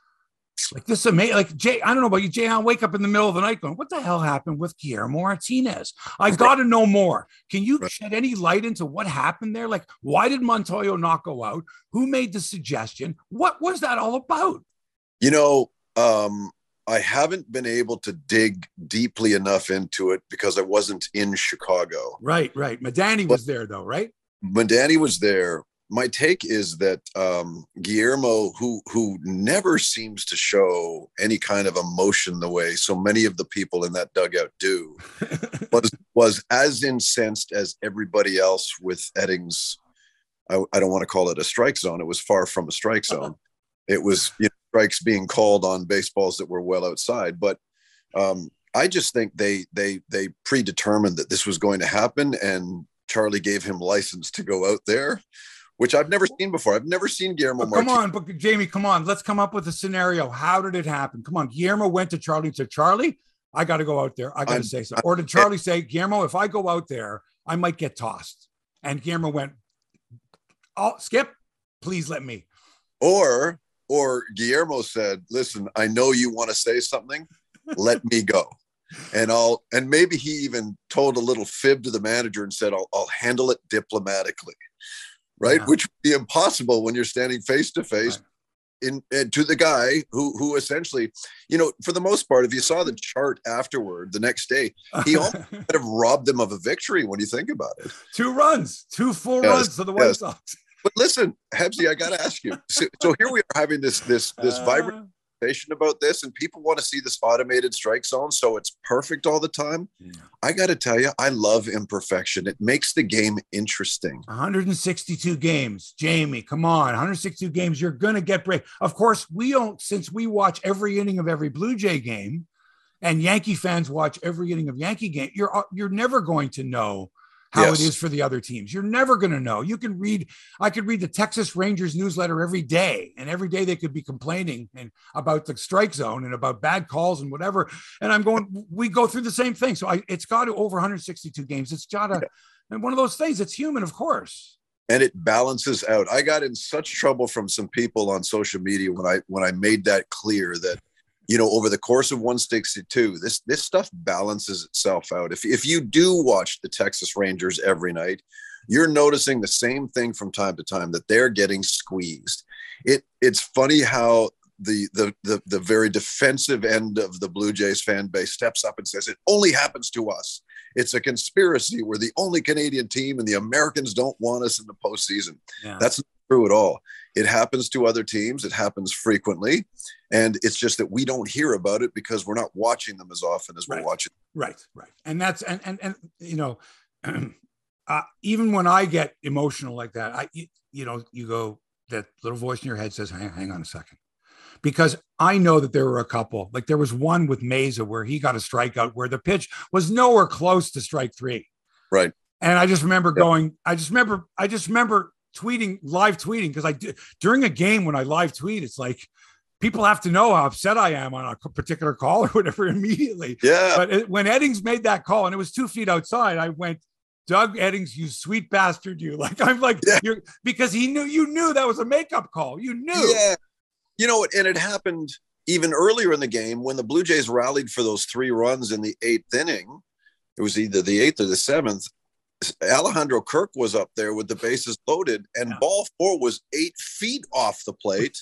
like this amazing. Like, Jay, I don't know about you, Jay, I'll wake up in the middle of the night going, what the hell happened with Guillermo Martinez? I got to know more. Can you shed any light into what happened there? Like, why did Montoyo not go out? Who made the suggestion? What was that all about? You know, um, I haven't been able to dig deeply enough into it because I wasn't in Chicago. Right, right. Madani was there, though, right? Madani was there. My take is that um, Guillermo, who who never seems to show any kind of emotion the way so many of the people in that dugout do, was was as incensed as everybody else with Eddings. I, I don't want to call it a strike zone. It was far from a strike zone. It was, you know, strikes being called on baseballs that were well outside. But um, I just think they they they predetermined that this was going to happen, and Charlie gave him license to go out there, which I've never seen before. I've never seen Guillermo. Come on, but Jamie, come on. Let's come up with a scenario. How did it happen? Come on. Guillermo went to Charlie and said, Charlie, I got to go out there. I got to say something. Or did Charlie say, Guillermo, if I go out there, I might get tossed? And Guillermo went, oh, Skip, please let me. Or, or Guillermo said, listen, I know you want to say something. Let me go. and I'll and maybe he even told a little fib to the manager and said, I'll, I'll handle it diplomatically, right? Yeah. Which would be impossible when you're standing face to face in to the guy who who essentially, you know, for the most part, if you saw the chart afterward the next day, he almost could have robbed them of a victory when you think about it. Two runs, two full yes, runs to the White yes. Sox. But listen, Hebsy, I got to ask you. So, so here we are having this this this uh, vibrant conversation about this, and people want to see this automated strike zone, so it's perfect all the time. Yeah. I got to tell you, I love imperfection. It makes the game interesting. one hundred sixty-two games, Jamie. Come on, one hundred sixty-two games. You're gonna get break. Of course, we don't. Since we watch every inning of every Blue Jay game, and Yankee fans watch every inning of Yankee game, you're you're never going to know how yes. it is for the other teams. You're never going to know. You can read, I could read the Texas Rangers newsletter every day, and every day they could be complaining and about the strike zone and about bad calls and whatever. And I'm going, we go through the same thing. So I, it's got to over one hundred sixty-two games. It's got to, and one of those things, it's human, of course. And it balances out. I got in such trouble from some people on social media when I, when I made that clear that, you know, over the course of one sixty-two, this this stuff balances itself out. If if you do watch the Texas Rangers every night, you're noticing the same thing from time to time, that they're getting squeezed. It it's funny how the the the the very defensive end of the Blue Jays fan base steps up and says it only happens to us. It's a conspiracy. We're the only Canadian team, and the Americans don't want us in the postseason. Yeah. That's not true at all. It happens to other teams. It happens frequently. And it's just that we don't hear about it because we're not watching them as often as right. we're watching. Right, right. And that's, and, and, and you know, uh, even when I get emotional like that, I, you, you know, you go, that little voice in your head says, hang, hang on a second. Because I know that there were a couple, like there was one with Meza where he got a strikeout where the pitch was nowhere close to strike three. Right. And I just remember yep. going, I just remember, I just remember tweeting, live tweeting, because I do during a game when I live tweet, it's like people have to know how upset I am on a particular call or whatever immediately. Yeah. But it, when Eddings made that call and it was two feet outside, I went, Doug Eddings, you sweet bastard, you. Like I'm like, yeah. you're because he knew you knew that was a makeup call. You knew. Yeah. You know, and it happened even earlier in the game when the Blue Jays rallied for those three runs in the eighth inning. It was either the eighth or the seventh. Alejandro Kirk was up there with the bases loaded, and yeah. ball four was eight feet off the plate.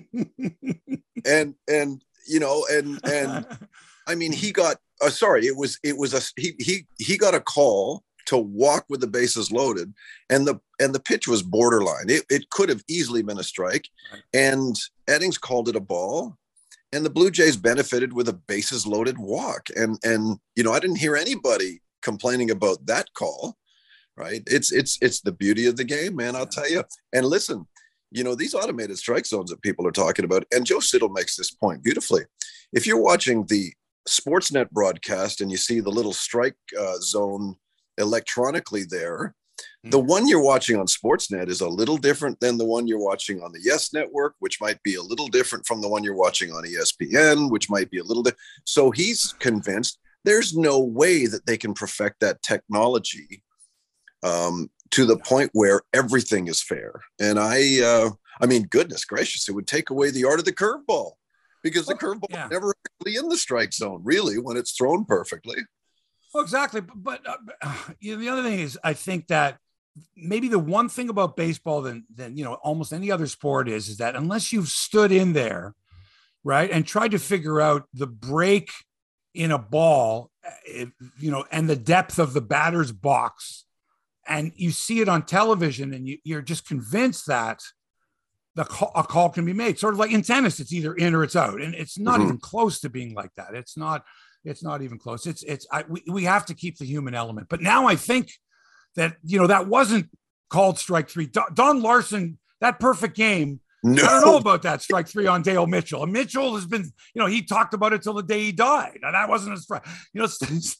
and, and, you know, and, and I mean, he got, uh, sorry, it was, it was a, he, he, he got a call to walk with the bases loaded, and the, and the pitch was borderline. It, it could have easily been a strike, right. and Eddings called it a ball, and the Blue Jays benefited with a bases loaded walk. And, and, you know, I didn't hear anybody complaining about that call. Right. It's it's it's the beauty of the game, man. I'll tell you. And listen, you know, these automated strike zones that people are talking about, and Joe Siddall makes this point beautifully. If you're watching the Sportsnet broadcast and you see the little strike uh, zone electronically there, mm-hmm. the one you're watching on Sportsnet is a little different than the one you're watching on the Yes Network, which might be a little different from the one you're watching on E S P N, which might be a little different. So he's convinced there's no way that they can perfect that technology Um, to the point where everything is fair. And I, uh, I mean, goodness gracious, it would take away the art of the curveball, because the curveball yeah. is never actually in the strike zone, really, when it's thrown perfectly. Well, exactly. But uh, you know, the other thing is, I think that maybe the one thing about baseball than, than, you know, almost any other sport is, is that unless you've stood in there, right, and tried to figure out the break in a ball, if, you know, and the depth of the batter's box, and you see it on television, and you, you're just convinced that the call, a call can be made. Sort of like in tennis, it's either in or it's out, and it's not mm-hmm. even close to being like that. It's not. It's not even close. It's it's. I, we we have to keep the human element. But now I think that you know that wasn't called strike three. Don, Don Larson, that perfect game. No. I don't know about that strike three on Dale Mitchell. And Mitchell has been, you know, he talked about it till the day he died. And that wasn't his, you know,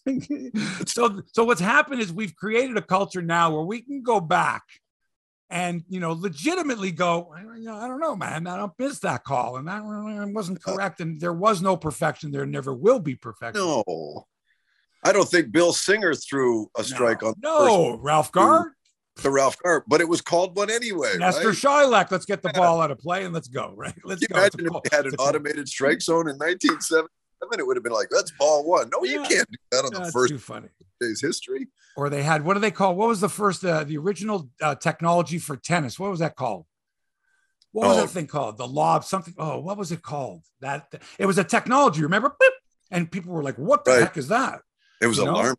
so, so what's happened is we've created a culture now where we can go back and, you know, legitimately go, you know, I don't know, man, I don't miss that call. And that wasn't correct. And there was no perfection. There never will be perfection. No, I don't think Bill Singer threw a strike no, on. No, first Ralph Gard. To Ralph Gard, but it was called one anyway. Nestor right? Shilek, let's get the ball out of play and let's go. Right, let's Can you go. imagine if we had an automated strike zone in nineteen seventy? seven, it would have been like, that's ball one. No, you Yeah. can't do that on That's the first too funny. day's history. Or they had, what do they call? What was the first, uh, the original uh, technology for tennis? What was that called? What was Oh. that thing called? The lob, something. Oh, what was it called? That it was a technology. Remember? Beep. And people were like, "What the Right. heck is that?" It was You know? alarming.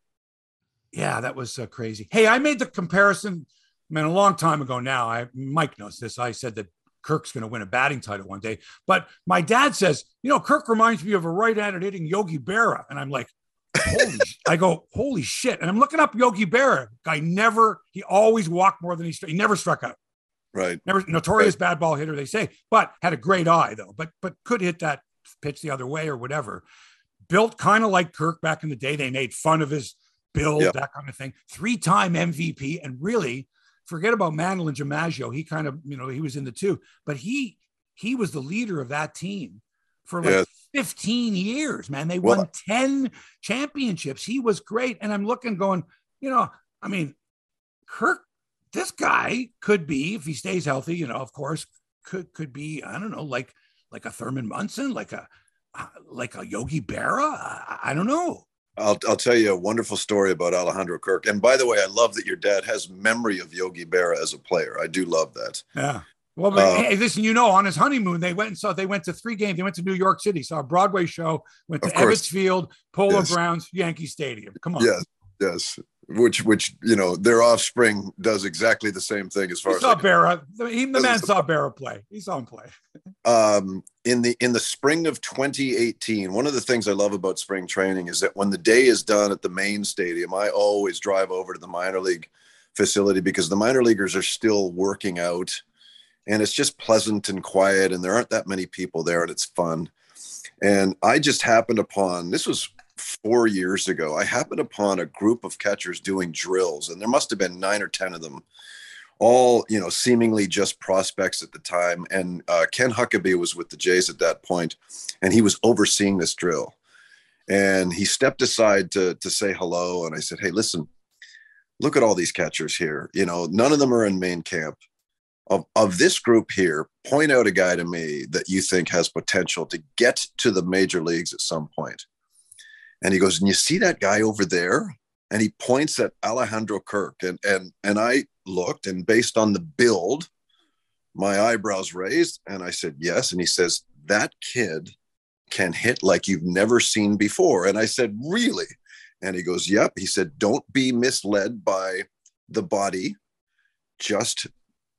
Yeah, that was uh, crazy. Hey, I made the comparison, man, a long time ago now. I Mike knows this. I said that Kirk's going to win a batting title one day, but my dad says, you know, Kirk reminds me of a right-handed hitting Yogi Berra, and I'm like, holy! I go, holy shit! And I'm looking up Yogi Berra. Guy never, he always walked more than he struck. He never struck out. Right. Never notorious Right. bad ball hitter, they say, but had a great eye though. But but could hit that pitch the other way or whatever. Built kind of like Kirk back in the day. They made fun of his build, Yep. that kind of thing. Three-time M V P, and really forget about Mantle and DiMaggio. He kind of, you know, he was in the two, but he he was the leader of that team for like Yes. fifteen years. Man, they Well- won ten championships. He was great, and I'm looking, going, you know, I mean, Kirk. This guy could be, if he stays healthy, you know, of course, could could be, I don't know, like like a Thurman Munson, like a uh, like a Yogi Berra. I, I don't know. I'll I'll tell you a wonderful story about Alejandro Kirk. And by the way, I love that your dad has memory of Yogi Berra as a player. I do love that. Yeah. Well, but, Uh, hey, listen, you know, on his honeymoon, they went and saw, they went to three games. They went to New York City, saw a Broadway show, went to Of course. Ebbets Field, Polo Yes. Grounds, Yankee Stadium. Come on. Yes, yes. Which which you know, their offspring does exactly the same thing as far He as saw I can- Berra. The, he, the Doesn't man surprise- saw Berra play. He saw him play. um in the in the spring of twenty eighteen. One of the things I love about spring training is that when the day is done at the main stadium, I always drive over to the minor league facility because the minor leaguers are still working out, and it's just pleasant and quiet, and there aren't that many people there, and it's fun. And I just happened upon, this was four years ago, I happened upon a group of catchers doing drills, and there must have been nine or ten of them, all, you know, seemingly just prospects at the time. And uh, Ken Huckabee was with the Jays at that point, and he was overseeing this drill. And he stepped aside to to say hello. And I said, hey, listen, look at all these catchers here. You know, none of them are in main camp. Of, of this group here, point out a guy to me that you think has potential to get to the major leagues at some point. And he goes, and you see that guy over there? And he points at Alejandro Kirk. And, and, and I looked, and based on the build, my eyebrows raised. And I said, yes. And he says, that kid can hit like you've never seen before. And I said, really? And he goes, yep. He said, don't be misled by the body. Just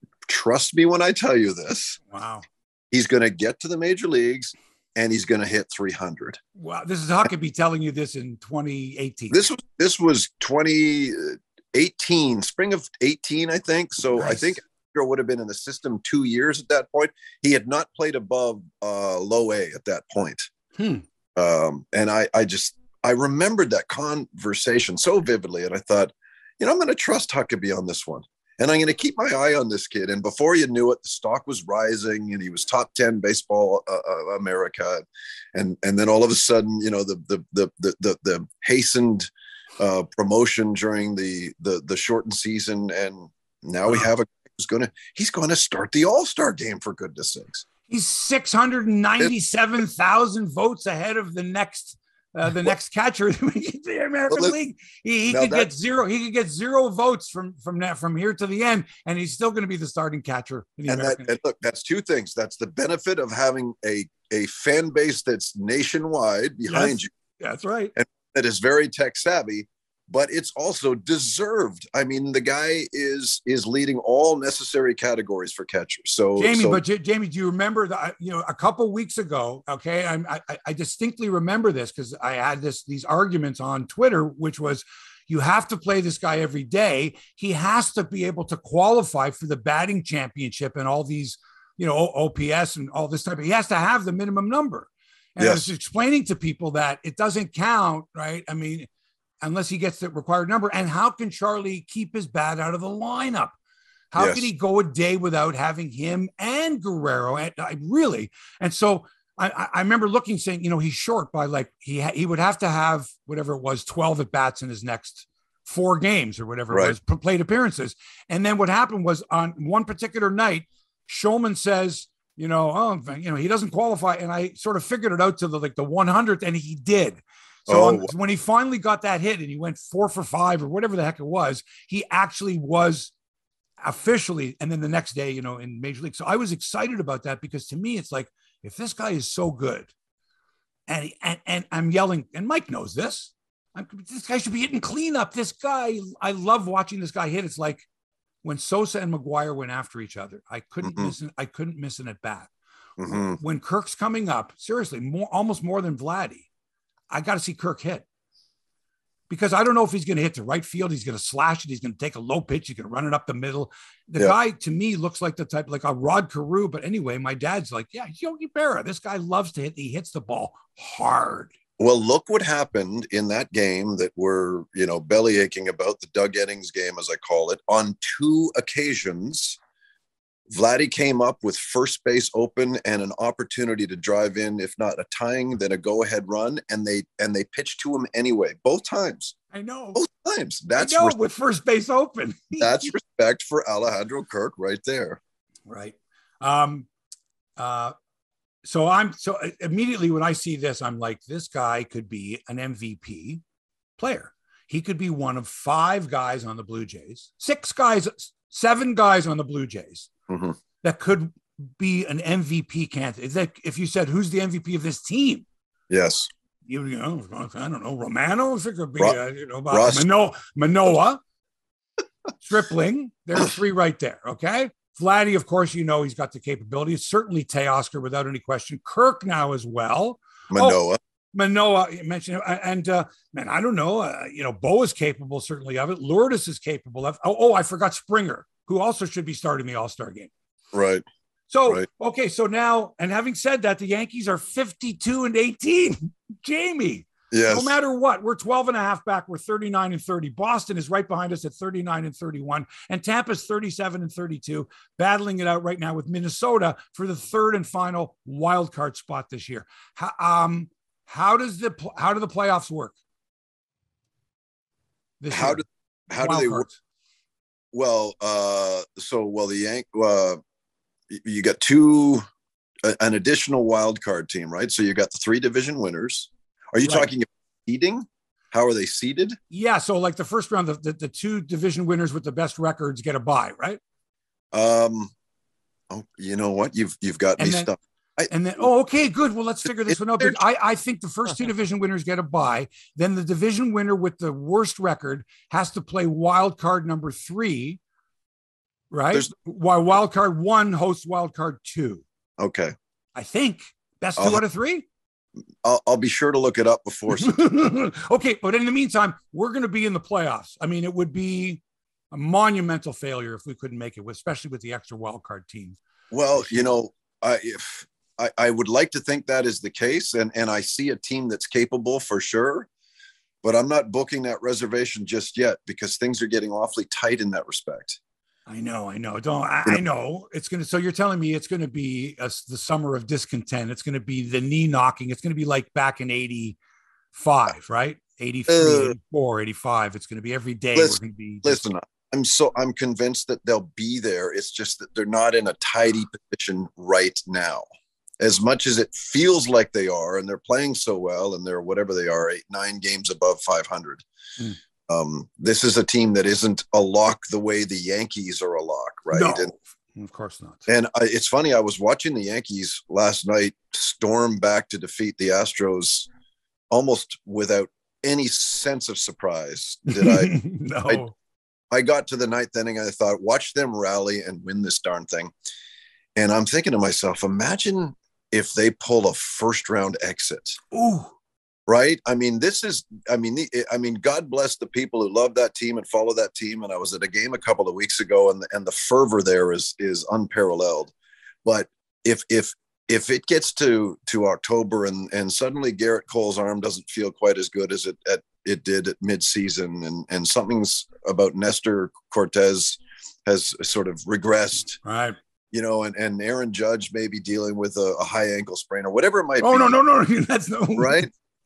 trust me when I tell you this. Wow. He's going to get to the major leagues, and he's going to hit three hundred. Wow. This is Huckabee telling you this in twenty eighteen. This was this was twenty eighteen, spring of eighteen, I think. So Nice. I think Alejandro would have been in the system two years at that point. He had not played above uh, low A at that point. Hmm. Um, and I, I just I remembered that conversation so vividly, and I thought, you know, I'm going to trust Huckabee on this one. And I'm going to keep my eye on this kid. And before you knew it, the stock was rising, and he was top ten baseball uh, uh, America. And and then all of a sudden, you know, the the the the the, the hastened uh, promotion during the the the shortened season, and now we have a who's going to he's going to start the All-Star game, for goodness sakes. He's six hundred ninety-seven thousand votes ahead of the next uh, the next catcher in the American Well, League. He, he now could that- get zero. He could get zero votes from from that from here to the end, and he's still going to be the starting catcher in the And that American and look, that's two things. That's the benefit of having a a fan base that's nationwide behind Yes. you, League. That's right. that is very tech savvy, but it's also deserved. I mean, the guy is is leading all necessary categories for catchers. So, Jamie, so but J- Jamie, do you remember that? You know, a couple weeks ago, okay, I'm, I I distinctly remember this because I had this these arguments on Twitter, which was, you have to play this guy every day. He has to be able to qualify for the batting championship and all these, you know, O P S and all this type. He has to have the minimum number. And I was Yes. explaining to people that it doesn't count, right? I mean, unless he gets the required number. And how can Charlie keep his bat out of the lineup? How Yes. could he go a day without having him and Guerrero? And I really, and so I, I- I remember looking, saying, you know, he's short by like he ha- he would have to have whatever it was, twelve at bats in his next four games or whatever it Right. was, p- plate appearances. And then what happened was on one particular night, Shulman says, you know, oh, you know, he doesn't qualify. And I sort of figured it out to the like the one hundredth, and he did. So Oh. on, when he finally got that hit and he went four for five or whatever the heck it was, he actually was officially. And then the next day, you know, in Major League. So I was excited about that because to me, it's like, if this guy is so good, and he, and, and I'm yelling, and Mike knows this, I'm, this guy should be hitting cleanup. This guy, I love watching this guy hit. It's like when Sosa and McGuire went after each other, I couldn't Mm-hmm. miss an, I couldn't miss an at bat. Mm-hmm. When Kirk's coming up, seriously, more almost more than Vladdy, I got to see Kirk hit. Because I don't know if he's going to hit to right field. He's going to slash it. He's going to take a low pitch. He's going to run it up the middle. The Yeah. guy, to me, looks like the type, like a Rod Carew. But anyway, my dad's like, yeah, Yogi Berra. This guy loves to hit. He hits the ball hard. Well, look what happened in that game that we're, you know, belly aching about, the Doug Eddings game, as I call it. On two occasions, Vladdy came up with first base open and an opportunity to drive in, if not a tying, then a go-ahead run, and they and they pitched to him anyway, both times. I know. Both times. That's I know, res- with first base open. that's respect for Alejandro Kirk right there. Right. Um, uh, so I'm so immediately when I see this, I'm like, this guy could be an M V P player. He could be one of five guys on the Blue Jays, six guys, seven guys on the Blue Jays Mm-hmm. that could be an M V P candidate. That if you said, who's the M V P of this team? Yes. You, you know, I don't know, Romano, it could be, Ro- uh, you know, Ross- Manoa, Manoa, Stripling. There's three right there. Okay. Vladdy, of course, you know, he's got the capability. Certainly Teoscar without any question. Kirk now as well. Manoa. Oh, Manoa, you mentioned, and uh, man, I don't know, uh, you know, Bo is capable certainly of it. Lourdes is capable of. Oh, oh, I forgot Springer, who also should be starting the All-Star game. Right. So, Right. okay, so now, and having said that, the Yankees are fifty-two and eighteen. Jamie, Yes. no matter what, we're twelve and a half back. We're thirty-nine and thirty. Boston is right behind us at thirty-nine and thirty-one. And Tampa's thirty-seven and thirty-two, battling it out right now with Minnesota for the third and final wild card spot this year. How, um, how does the how do the playoffs work? This How year? do how do Wild they work? cards. Well, uh, so well the Yank, uh, y- you got two, a- an additional wild card team, right? So you got the three division winners. Are you Right. talking about seeding? How are they seeded? Yeah, so like the first round, the, the, the two division winners with the best records get a bye, right? Um, oh, you know what? You've you've got And me then- stuck. I, And then, oh, okay, good. Well, let's figure this It- one out. I, I think the first two division winners get a bye. Then the division winner with the worst record has to play wild card number three, right? There's- While wild card one hosts wild card two. okay, I think best 2 I'll- out of three. I'll, I'll be sure to look it up before. Okay, but in the meantime, we're going to be in the playoffs. I mean, it would be a monumental failure if we couldn't make it, especially with the extra wild card team. Well, you know, I if I, I would like to think that is the case, and and I see a team that's capable for sure, but I'm not booking that reservation just yet because things are getting awfully tight in that respect. I know, I know. Don't I, I know it's gonna. So you're telling me it's gonna be a, the summer of discontent. It's gonna be the knee knocking. It's gonna be like back in eighty-five, right? eighty-three, Uh, eighty-four, eighty-five. It's gonna be every day. listen, we're gonna be. Listen, I'm so I'm convinced that they'll be there. It's just that they're not in a tidy position right now. As much as it feels like they are, and they're playing so well, and they're whatever they are, eight, nine games above five hundred. Mm. Um, this is a team that isn't a lock the way the Yankees are a lock, right? No, And, of course not. and I, it's funny. I was watching the Yankees last night storm back to defeat the Astros almost without any sense of surprise. Did I? No. I got to the ninth inning and I thought, watch them rally and win this darn thing. And I'm thinking to myself, imagine if they pull a first round exit, Ooh. right? I mean, this is, I mean, the, I mean, God bless the people who love that team and follow that team. And I was at a game a couple of weeks ago, and the, and the fervor there is is unparalleled. But if if if it gets to to October and and suddenly Garrett Cole's arm doesn't feel quite as good as it at, it did at midseason, and and something's about Nestor Cortez has sort of regressed, Right. you know, and, and Aaron Judge may be dealing with a, a high ankle sprain or whatever it might Oh, be. no, no, no. That's no. Right.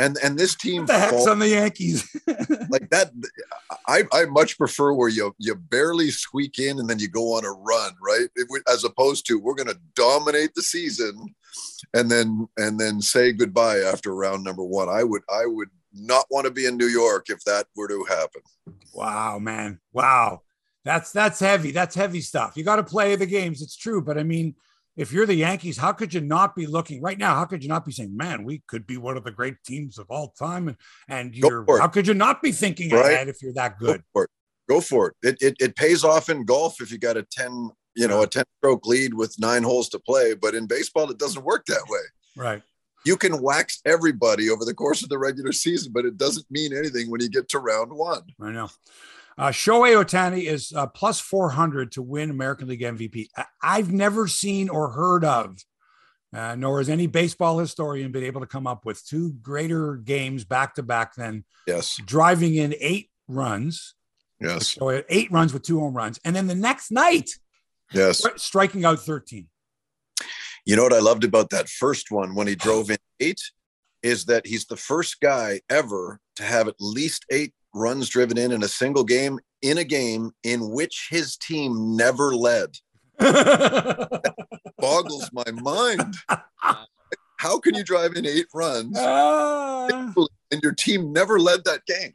And and this team, what the heck's falls, on the Yankees? like that. I, I much prefer where you you barely squeak in and then you go on a run, right? It, as opposed to we're going to dominate the season and then and then say goodbye after round number one. I would I would not want to be in New York if that were to happen. Wow, man. Wow. That's that's heavy. That's heavy stuff. You got to play the games. It's true. But I mean, if you're the Yankees, how could you not be looking right now? How could you not be saying, man, we could be one of the great teams of all time? And, and you're, how could you not be thinking right. ahead if you're that good? Go for it. Go for it. It, it. it pays off in golf if you got a ten, you know, a ten stroke lead with nine holes to play. But in baseball, it doesn't work that way. Right. You can wax everybody over the course of the regular season, but it doesn't mean anything when you get to round one. I know. Uh, Shohei Ohtani is uh, plus four hundred to win American League M V P. I- I've never seen or heard of, uh, nor has any baseball historian been able to come up with two greater games back to back than yes. driving in eight runs. Yes. So eight runs with two home runs. And then the next night, yes, striking out thirteen. You know what I loved about that first one when he drove in eight is that he's the first guy ever to have at least eight runs driven in in a single game in a game in which his team never led. That boggles my mind. How can you drive in eight runs uh... and your team never led that game?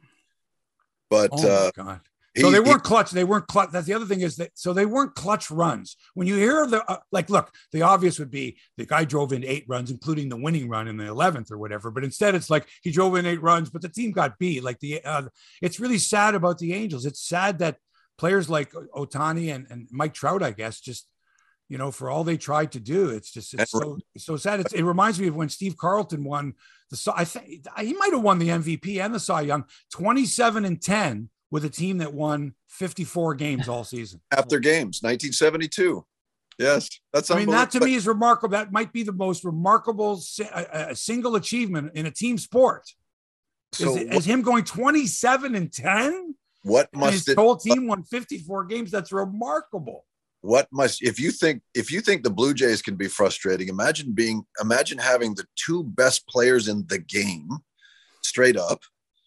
But oh my uh, God. So he, they weren't he, clutch. They weren't clutch. That's the other thing is that, so they weren't clutch runs. When you hear the, uh, like, look, the obvious would be the guy drove in eight runs, including the winning run in the eleventh or whatever. But instead it's like he drove in eight runs, but the team got beat. Like the, uh, it's really sad about the Angels. It's sad that players like Ohtani and, and Mike Trout, I guess, just, you know, for all they tried to do, it's just, it's so, so sad. It's, it reminds me of when Steve Carlton won the, I think he might've won the M V P and the Cy Young, twenty-seven and ten. With a team that won fifty-four games all season. After games, nineteen seventy-two. Yes, that's. I mean, that to me is remarkable. That might be the most remarkable uh, single achievement in a team sport. So is, what, is him going twenty-seven and ten? What and must his it, whole team won fifty-four games? That's remarkable. What must if you think if you think the Blue Jays can be frustrating? Imagine being imagine having the two best players in the game, straight up,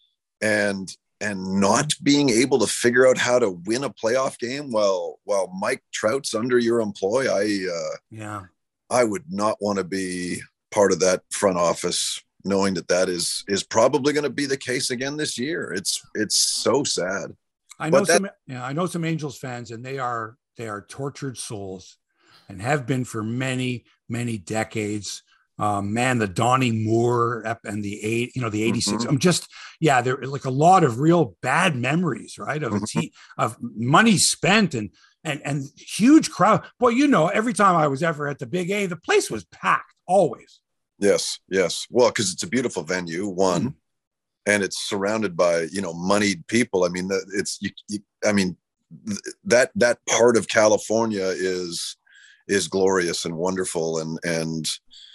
and. and not being able to figure out how to win a playoff game while while Mike Trout's under your employ, I uh, yeah, I would not want to be part of that front office, knowing that that is is probably going to be the case again this year. It's it's so sad. I know but some that, yeah, I know some Angels fans, and they are they are tortured souls, and have been for many many decades. Um, man, the Donnie Moore and the eight, you know, the eighty-six. Mm-hmm. I'm just, yeah, there like a lot of real bad memories, right? Of a Mm-hmm. team of money spent and and and huge crowd. Boy, you know, every time I was ever at the Big A, the place was packed always. Yes, yes. Well, because it's a beautiful venue, one, mm-hmm. and it's surrounded by you know moneyed people. I mean, it's you, you. I mean, that that part of California is is glorious and wonderful, and and.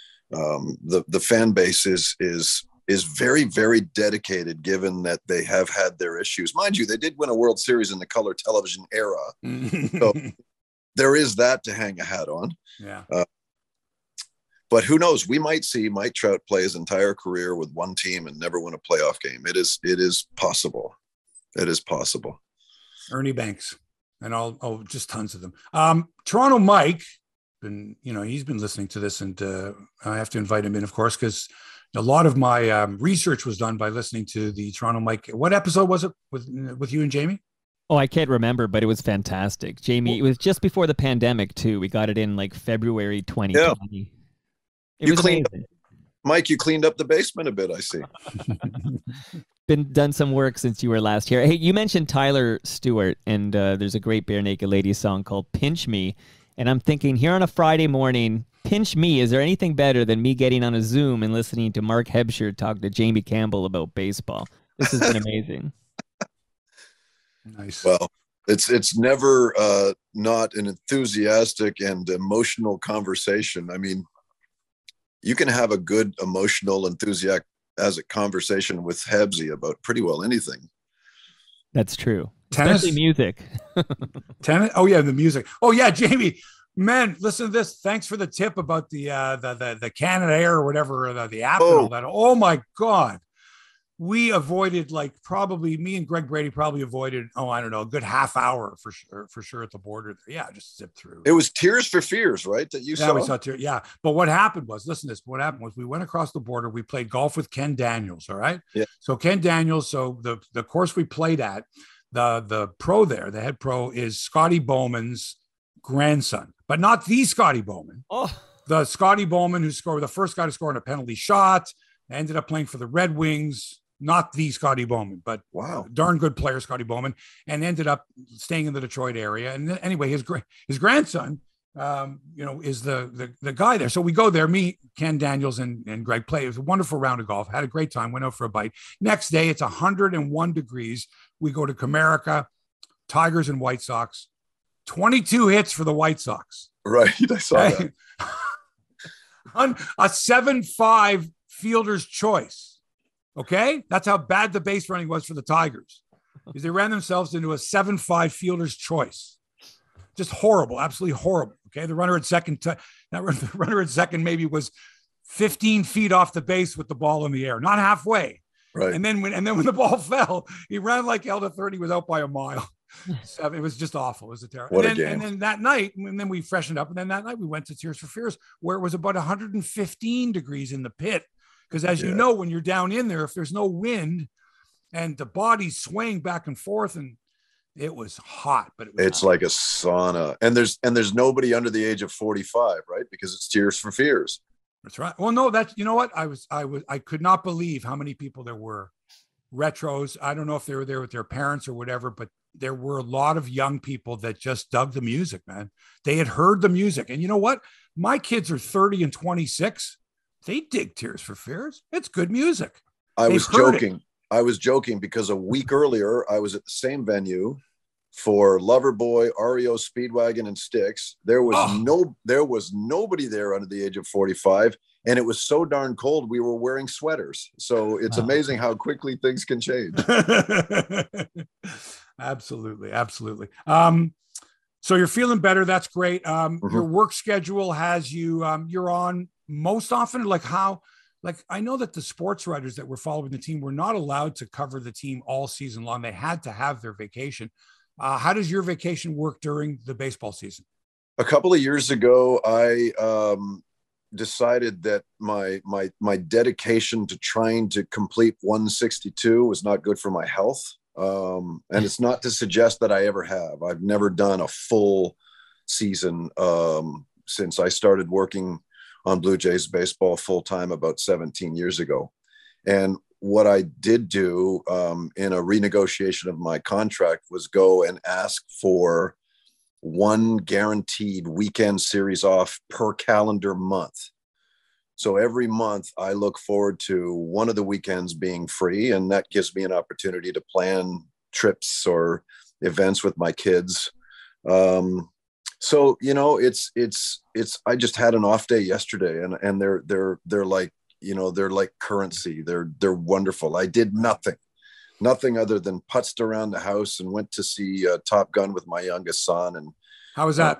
Um, the the fan base is is is very very dedicated, given that they have had their issues. Mind you, they did win a World Series in the color television era, so there is that to hang a hat on. Yeah. Uh, but who knows? We might see Mike Trout play his entire career with one team and never win a playoff game. It is it is possible. It is possible. Ernie Banks and all oh just tons of them. Um, Toronto Mike. Been, you know, he's been listening to this, and uh, I have to invite him in, of course, because a lot of my um, research was done by listening to the Toronto Mike. What episode was it with with you and Jamie? Oh, I can't remember, but it was fantastic. Jamie, it was just before the pandemic too. We got it in like February twenty twenty. Yeah. It you was cleaned amazing. Up, Mike, you cleaned up the basement a bit, I see. Been done some work since you were last here. Hey, you mentioned Tyler Stewart, and uh, there's a great Bare Naked Ladies song called Pinch Me. And I'm thinking, here on a Friday morning, pinch me. Is there anything better than me getting on a Zoom and listening to Mark Hebscher talk to Jamie Campbell about baseball? This has been amazing. Nice. Well, it's it's never uh, not an enthusiastic and emotional conversation. I mean, you can have a good emotional, enthusiastic conversation with Hebsy about pretty well anything. That's true. Tennis? Especially music. Tennis? Oh, yeah, the music. Oh, yeah, Jamie. Man, listen to this. Thanks for the tip about the uh, the, the the Canada Air or whatever, the, the app oh. and all that. Oh, my God. we avoided like probably me and Greg Brady probably avoided, oh, I don't know, a good half hour for sure, for sure at the border there. Yeah, just zip through. It was Tears for Fears, right? That you yeah, saw? we saw Tears. Yeah. But what happened was, listen to this, what happened was we went across the border. We played golf with Ken Daniels. All right. Yeah. So Ken Daniels, so the, the course we played at, the, the pro there, the head pro is Scotty Bowman's grandson, but not the Scotty Bowman. Oh. The Scotty Bowman who scored, the first guy to score on a penalty shot, ended up playing for the Red Wings. Not the Scotty Bowman, but wow, darn good player, Scotty Bowman, and ended up staying in the Detroit area. And anyway, his his grandson, um, you know, is the, the the guy there. So we go there, me, Ken Daniels, and, and Greg play. It was a wonderful round of golf. Had a great time. Went out for a bite. Next day, it's one hundred one degrees. We go to Comerica, Tigers and White Sox. twenty-two hits for the White Sox. Right, I saw okay. that. A seven five fielder's choice. Okay, that's how bad the base running was for the Tigers, because they ran themselves into a seven five fielder's choice. Just horrible, absolutely horrible. Okay, the runner at second, t- that the runner at second maybe was fifteen feet off the base with the ball in the air, not halfway. Right. And then when and then when the ball fell, he ran like hell to third. He was out by a mile. So it was just awful. It was a terrible. What and, a then, game. and then that night, and then we freshened up, and then that night we went to Tears for Fears, where it was about one hundred fifteen degrees in the pit. Because as yeah. you know, when you're down in there, if there's no wind and the body's swaying back and forth, and it was hot, but it was it's hot. like a sauna. And there's and there's nobody under the age of forty-five, right? Because it's Tears for Fears. That's right. Well, no, that's you know what? I was I was I could not believe how many people there were. Retros. I don't know if they were there with their parents or whatever, but there were a lot of young people that just dug the music, man. They had heard the music. And you know what? My kids are thirty and twenty-six. They dig Tears for Fears. It's good music. I They've was joking. It. I was joking because a week earlier, I was at the same venue for Loverboy, R E O Speedwagon, and Styx. There was oh. no, there was nobody there under the age of forty-five, and it was so darn cold. We were wearing sweaters. So it's wow. amazing how quickly things can change. Absolutely, absolutely. Um, so you're feeling better. That's great. Um, mm-hmm. Your work schedule has you. Um, you're on. Most often, like how, like I know that the sports writers that were following the team were not allowed to cover the team all season long. They had to have their vacation. Uh, how does your vacation work during the baseball season? A couple of years ago, I um, decided that my my my dedication to trying to complete one sixty-two was not good for my health. Um, and it's not to suggest that I ever have. I've never done a full season um, since I started working on Blue Jays baseball full time about seventeen years ago. And what I did do um, in a renegotiation of my contract was go and ask for one guaranteed weekend series off per calendar month. So every month I look forward to one of the weekends being free, and that gives me an opportunity to plan trips or events with my kids. Um, So, you know, it's, it's, it's, I just had an off day yesterday, and, and they're, they're, they're like, you know, they're like currency. They're, they're wonderful. I did nothing, nothing other than putzed around the house and went to see uh, Top Gun with my youngest son. And how was that? Uh,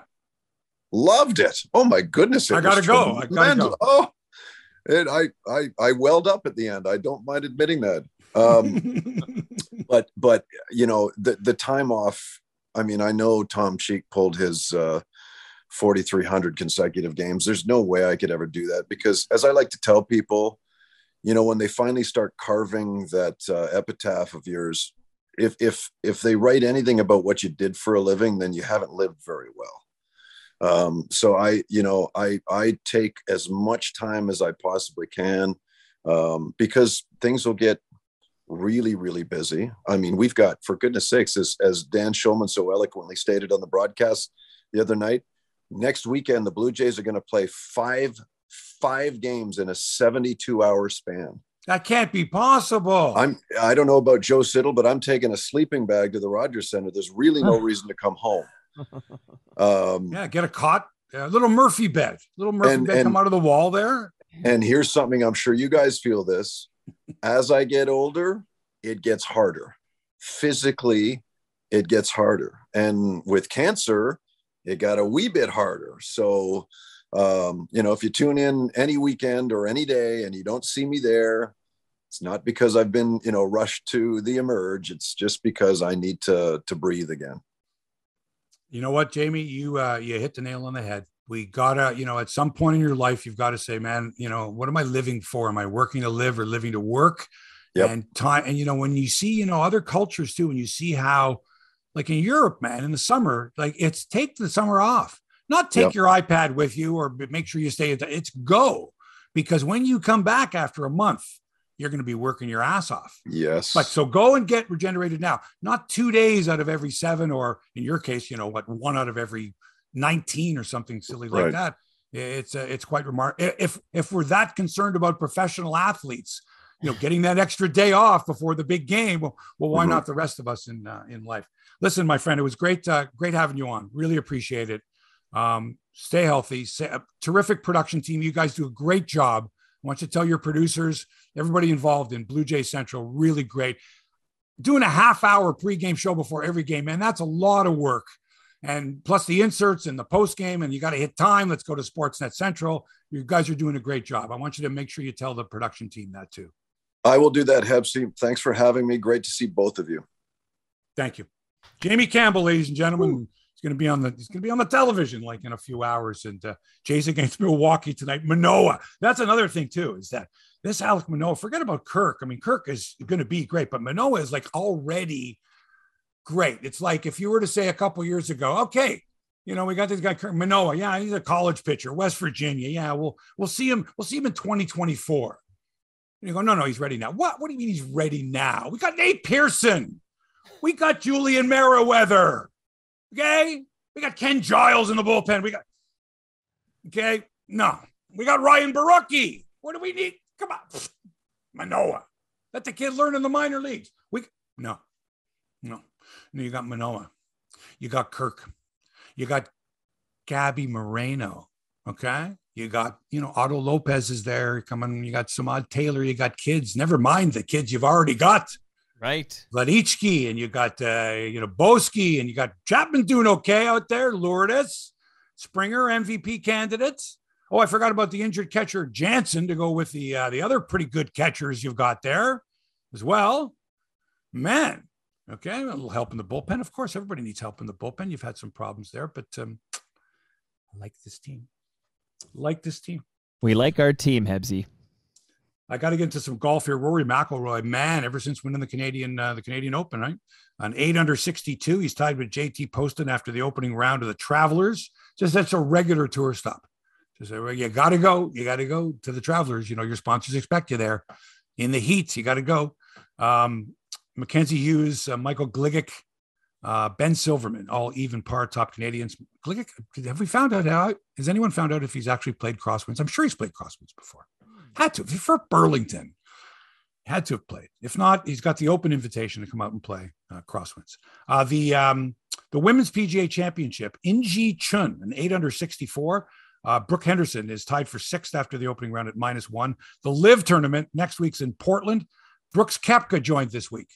loved it. Oh my goodness. I gotta go. I gotta go. Oh, and I, I, I welled up at the end. I don't mind admitting that. Um, but, but, you know, the, the time off, I mean, I know Tom Cheek pulled his uh, forty-three hundred consecutive games. There's no way I could ever do that, because as I like to tell people, you know, when they finally start carving that uh, epitaph of yours, if, if, if they write anything about what you did for a living, then you haven't lived very well. Um, so I, you know, I, I take as much time as I possibly can um, because things will get really, really busy. I mean, we've got, for goodness sakes, as, as Dan Shulman so eloquently stated on the broadcast the other night, next weekend, the Blue Jays are going to play five, five games in a seventy-two hour span. That can't be possible. I'm, I don't know about Joe Siddle, but I'm taking a sleeping bag to the Rogers Center. There's really no reason to come home. Um, yeah, get a cot, a little Murphy bed, little Murphy and, bed and, come out of the wall there. And here's something, I'm sure you guys feel this. As I get older, it gets harder. Physically, it gets harder. And with cancer, it got a wee bit harder. So, um, you know, if you tune in any weekend or any day and you don't see me there, It's not because I've been, you know, rushed to the emerge. It's just because I need to to breathe again. You know what, Jamie, you uh, you hit the nail on the head. We gotta, you know, at some point in your life, you've got to say, man, you know, what am I living for? Am I working to live or living to work? Yep. And time. And, you know, when you see, you know, other cultures too, and you see how, like in Europe, man, in the summer, like it's take the summer off, not take Yep. your iPad with you or make sure you stay at the, it's go. Because when you come back after a month, you're going to be working your ass off. Yes. But so go and get regenerated now, not two days out of every seven, or in your case, you know, what, one out of every nineteen or something silly like Right. that. It's uh, it's quite remarkable. If, if we're that concerned about professional athletes, you know, getting that extra day off before the big game, well, well why Mhm. not the rest of us in, uh, in life? Listen, my friend, it was great, uh, great having you on. Really appreciate it. Um, stay healthy. Say, a terrific production team. You guys do a great job. I want you to tell your producers, everybody involved in Blue Jay Central, really great. Doing a half hour pregame show before every game, man, that's a lot of work. And plus the inserts and the post game, and you got to hit time. Let's go to Sportsnet Central. You guys are doing a great job. I want you to make sure you tell the production team that too. I will do that, Hebsy. Thanks for having me. Great to see both of you. Thank you. Jamie Campbell, ladies and gentlemen. Ooh. He's going to be on the he's going to be on the television like in a few hours. And uh, Jays against Milwaukee tonight. Manoah. That's another thing too, is that this Alek Manoah, forget about Kirk. I mean, Kirk is going to be great, but Manoah is like already great. It's like if you were to say a couple years ago, okay, you know, we got this guy Kirk Manoah. Yeah, he's a college pitcher, West Virginia. Yeah, we'll we'll see him. We'll see him in twenty twenty-four. And you go, no, no, he's ready now. What? What do you mean he's ready now? We got Nate Pearson. We got Julian Merriweather. Okay. We got Ken Giles in the bullpen. We got, okay. No, we got Ryan Barucki. What do we need? Come on. Manoah. Let the kid learn in the minor leagues. We, no, no, no. You got Manoah. You got Kirk. You got Gabby Moreno. Okay. You got, you know, Otto Lopez is there coming. You got Samad Taylor. You got kids. Never mind the kids you've already got. Right. Vladichki, and you got, uh, you know, Boski, and you got Chapman doing okay out there. Lourdes, Springer, M V P candidates. Oh, I forgot about the injured catcher Jansen to go with the uh, the other pretty good catchers you've got there as well. Man, okay, a little help in the bullpen. Of course, everybody needs help in the bullpen. You've had some problems there, but um, I like this team. I like this team. We like our team, Hebsy. I got to get into some golf here. Rory McIlroy, man, ever since winning the Canadian uh, the Canadian Open, right? On eight under sixty-two, he's tied with J T Poston after the opening round of the Travelers. Just that's a regular tour stop. Just uh, you got to go. You got to go to the Travelers. You know your sponsors expect you there. In the heat, you got to go. Um, Mackenzie Hughes, uh, Michael Gligic, uh, Ben Silverman, all even par top Canadians. Gligic, have we found out how? Has anyone found out if he's actually played crosswinds? I'm sure he's played crosswinds before. Had to, for Burlington, had to have played. If not, he's got the open invitation to come out and play uh, crosswinds. Uh, the um, the Women's P G A Championship, Inji Chun, an eight under sixty-four. Uh, Brooke Henderson is tied for sixth after the opening round at minus one. The Live tournament next week's in Portland. Brooks Koepka joined this week.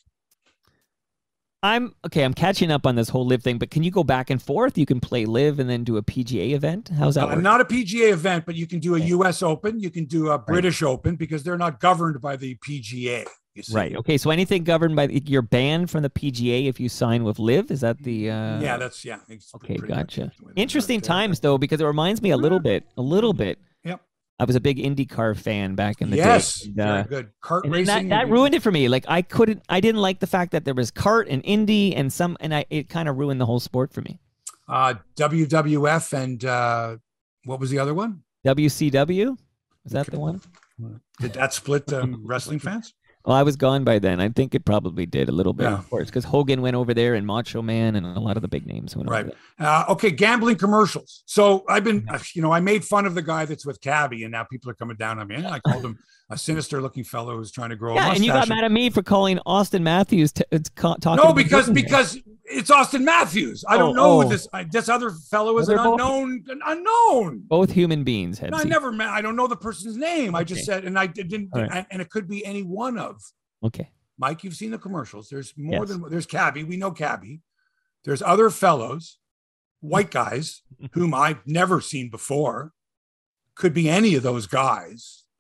I'm okay. I'm catching up on this whole live thing, but can you go back and forth? You can play live and then do a P G A event. How's that Uh, work? not a P G A event, but you can do a Okay. U S Open. You can do a British Open because they're not governed by the P G A. You see. Right. Okay. So anything governed by the, you're banned from the P G A if you sign with Live. Is that the? Uh... Yeah, that's yeah. it's Okay, pretty much gotcha. the way they Interesting do it there. times though, because it reminds me a little bit, a little bit. Yep. I was a big IndyCar fan back in the Yes, day. and, very uh, good. Kart And then racing. that, that ruined it for me. Like I couldn't, I didn't like the fact that there was kart and Indy and some, and I it kind of ruined the whole sport for me. Uh, W W F and uh, what was the other one? W C W, was that Okay. the one? Did that split um, wrestling fans? Well, I was gone by then. I think it probably did a little bit, Yeah. of course, because Hogan went over there and Macho Man and a lot of the big names went Right. over Uh, okay, gambling commercials. So I've been, uh, you know, I made fun of the guy that's with Cabby, and now people are coming down on me. And I called him a sinister-looking fellow who's trying to grow there. a Yeah, mustache. and you got mad at me for calling Austin Matthews t- it's ca- talking. No, about because Hogan. because it's Austin Matthews. I don't Oh, know oh. this. I, this other fellow is Well, an they're both- unknown. An unknown. both human beings had. No, I never met. I don't know the person's name. I just Okay. said, and I didn't. All right. and, and it could be any one of. Okay. Mike, you've seen the commercials. There's more Yes. than there's Cabby. We know Cabby. There's other fellows, white guys, whom I've never seen before. Could be any of those guys.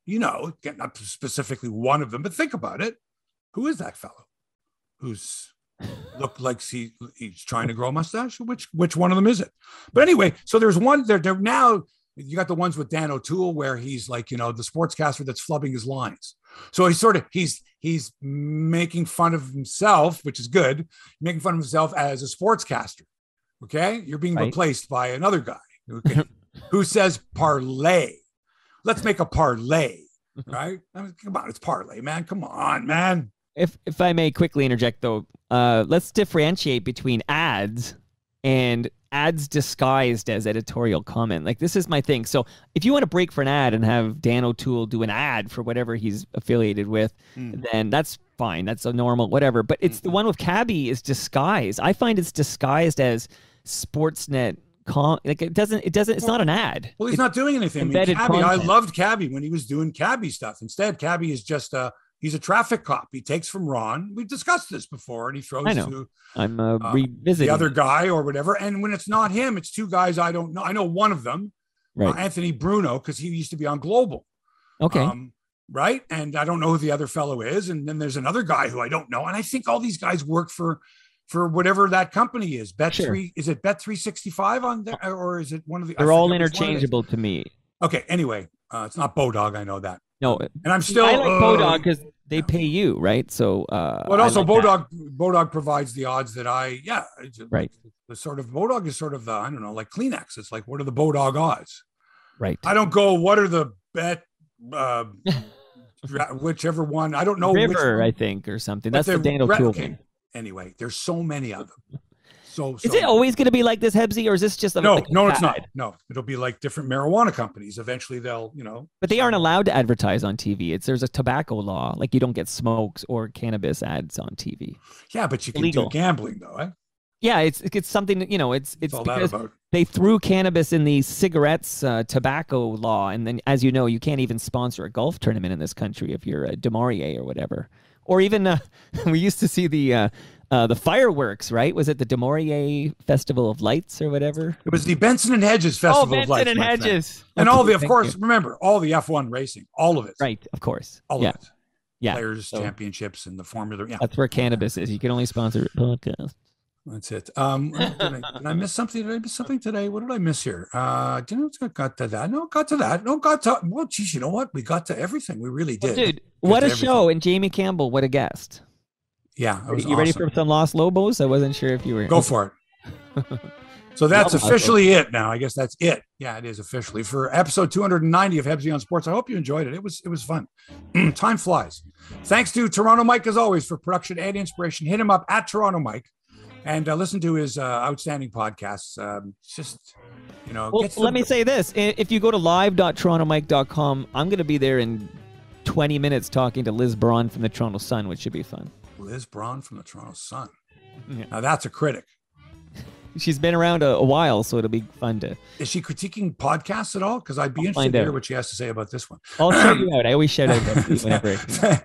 You know, not specifically one of them, but think about it. Who is that fellow who's looked like he, he's trying to grow a mustache? Which which one of them is it? But anyway, so there's one there. There now you got the ones with Dan O'Toole where he's like, you know, the sportscaster that's flubbing his lines. So he's sort of he's he's making fun of himself, which is good, making fun of himself as a sportscaster. Okay, you're being right. replaced by another guy okay, who says parlay. Let's make a parlay, right? I mean, come on, it's parlay, man. Come on, man. If if I may quickly interject, though, uh, let's differentiate between ads and ads disguised as editorial comment. Like, this is my thing. So if you want to break for an ad and have Dan O'Toole do an ad for whatever he's affiliated with, mm. then that's fine. That's a normal whatever. But it's mm. the one with Cabby is disguised. I find it's disguised as Sportsnet. Com- like it doesn't. It doesn't. It's not an ad. Well, he's it's not doing anything. I mean, Cabby, I loved Cabby when he was doing Cabby stuff. Instead, Cabby is just a. He's a traffic cop. He takes from Ron. We've discussed this before, and he throws I know. to I'm uh, uh, revisiting the other guy or whatever. And when it's not him, it's two guys I don't know. I know one of them, right. uh, Anthony Bruno, because he used to be on Global. Okay. Um, right. And I don't know who the other fellow is. And then there's another guy who I don't know. And I think all these guys work for for whatever that company is. Bet sure. three is it Bet three sixty-five on there, or is it one of the? They're all interchangeable to me. Okay. Anyway, uh, it's not Bodog. I know that. No, and I'm still. I like uh, Bodog because they pay you, right? So, uh, but also like Bodog, that. Bodog provides the odds that I, yeah, right. The sort of Bodog is sort of the, I don't know, like Kleenex. It's like, what are the Bodog odds? Right. I don't go. What are the bet? Uh, whichever one. I don't know. River, which I think, or something. That's the Dan O'Toole okay. thing. Anyway, there's so many of them. So, so is it always going to be like this, Hebsy, or is this just a, no? Like a no, fad? It's not. No, it'll be like different marijuana companies. Eventually, they'll, you know. But they aren't allowed to advertise on T V. It's there's a tobacco law, like you don't get smokes or cannabis ads on T V. Yeah, but you can Illegal. do gambling though, eh? Yeah, it's it's something that, you know, it's it's all because that about? They threw cannabis in the cigarettes uh, tobacco law, and then, as you know, you can't even sponsor a golf tournament in this country if you're a Demarier or whatever, or even uh, we used to see the. Uh, Uh, the fireworks, right? Was it the Demorier Festival of Lights or whatever? It was the Benson and Hedges Festival oh, Benson of Lights. and Hedges. And all the, of Thank course, you. remember, all the F one racing, all of it. Right, of course. All yeah. of it. Yeah. Players, so, championships, and the Formula. Yeah. That's where cannabis is. You can only sponsor a podcast. That's it. Um, did, I, did I miss something? Did I miss something today? What did I miss here? Uh, did I got to that? No, got to that. No, got to. Well, geez, you know what? We got to everything. We really did. Well, dude, what a show! And Jamie Campbell, what a guest. Yeah, it was you awesome. ready for some Los Lobos? I wasn't sure if you were. Go for it. So that's officially it now. I guess that's it. Yeah, it is officially for episode two hundred ninety of Hebsy on Sports. I hope you enjoyed it. It was it was fun. Time flies. Thanks to Toronto Mike as always for production and inspiration. Hit him up at Toronto Mike and uh, listen to his uh, outstanding podcasts. Um, just you know. Well, let me say this: if you go to live dot toronto mike dot com, I'm going to be there in twenty minutes talking to Liz Braun from the Toronto Sun, which should be fun. Liz Braun from the Toronto Sun. Yeah. Now that's a critic. She's been around a, a while, so it'll be fun to. Is she critiquing podcasts at all? Because I'd be I'll interested to hear what she has to say about this one. I'll shout you out. I always shout out whenever.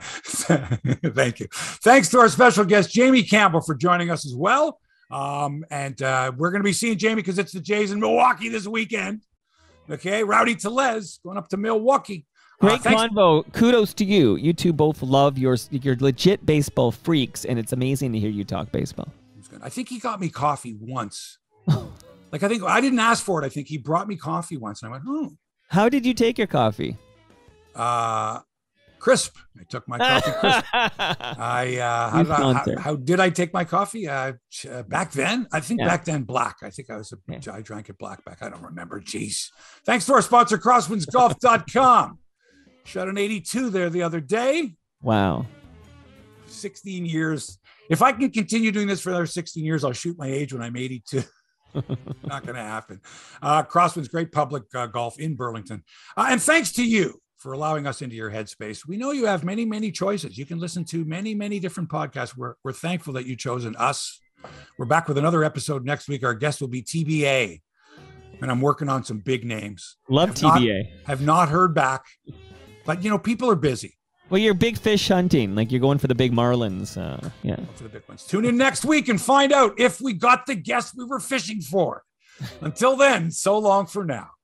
Thank you. Thanks to our special guest, Jamie Campbell, for joining us as well. Um, and uh, we're going to be seeing Jamie because it's the Jays in Milwaukee this weekend. Okay. Rowdy Tellez going up to Milwaukee. Great uh, convo. Kudos to you. You two both love your, you're legit baseball freaks, and it's amazing to hear you talk baseball. I think he got me coffee once. Like, I think I didn't ask for it. I think he brought me coffee once. And I went, oh. How did you take your coffee? Uh, crisp. I took my coffee crisp. I, uh, how, did I how, how did I take my coffee? Uh, uh, back then? I think yeah. back then, black. I think I was, a, yeah. I drank it black back. I don't remember. Jeez. Thanks to our sponsor, crosswinds golf dot com. Shot an eighty-two there the other day. Wow. sixteen years. If I can continue doing this for another sixteen years, I'll shoot my age when I'm eighty-two. Not going to happen. Uh, Crosswinds, great public uh, golf in Burlington. Uh, and thanks to you for allowing us into your headspace. We know you have many, many choices. You can listen to many, many different podcasts. We're, we're thankful that you've chosen us. We're back with another episode next week. Our guest will be T B A. And I'm working on some big names. Love have T B A. Not, have not heard back. But, you know, people are busy. Well, you're big fish hunting. Like, you're going for the big marlins. Uh, yeah. For the big ones. Tune in next week and find out if we got the guest we were fishing for. Until then, so long for now.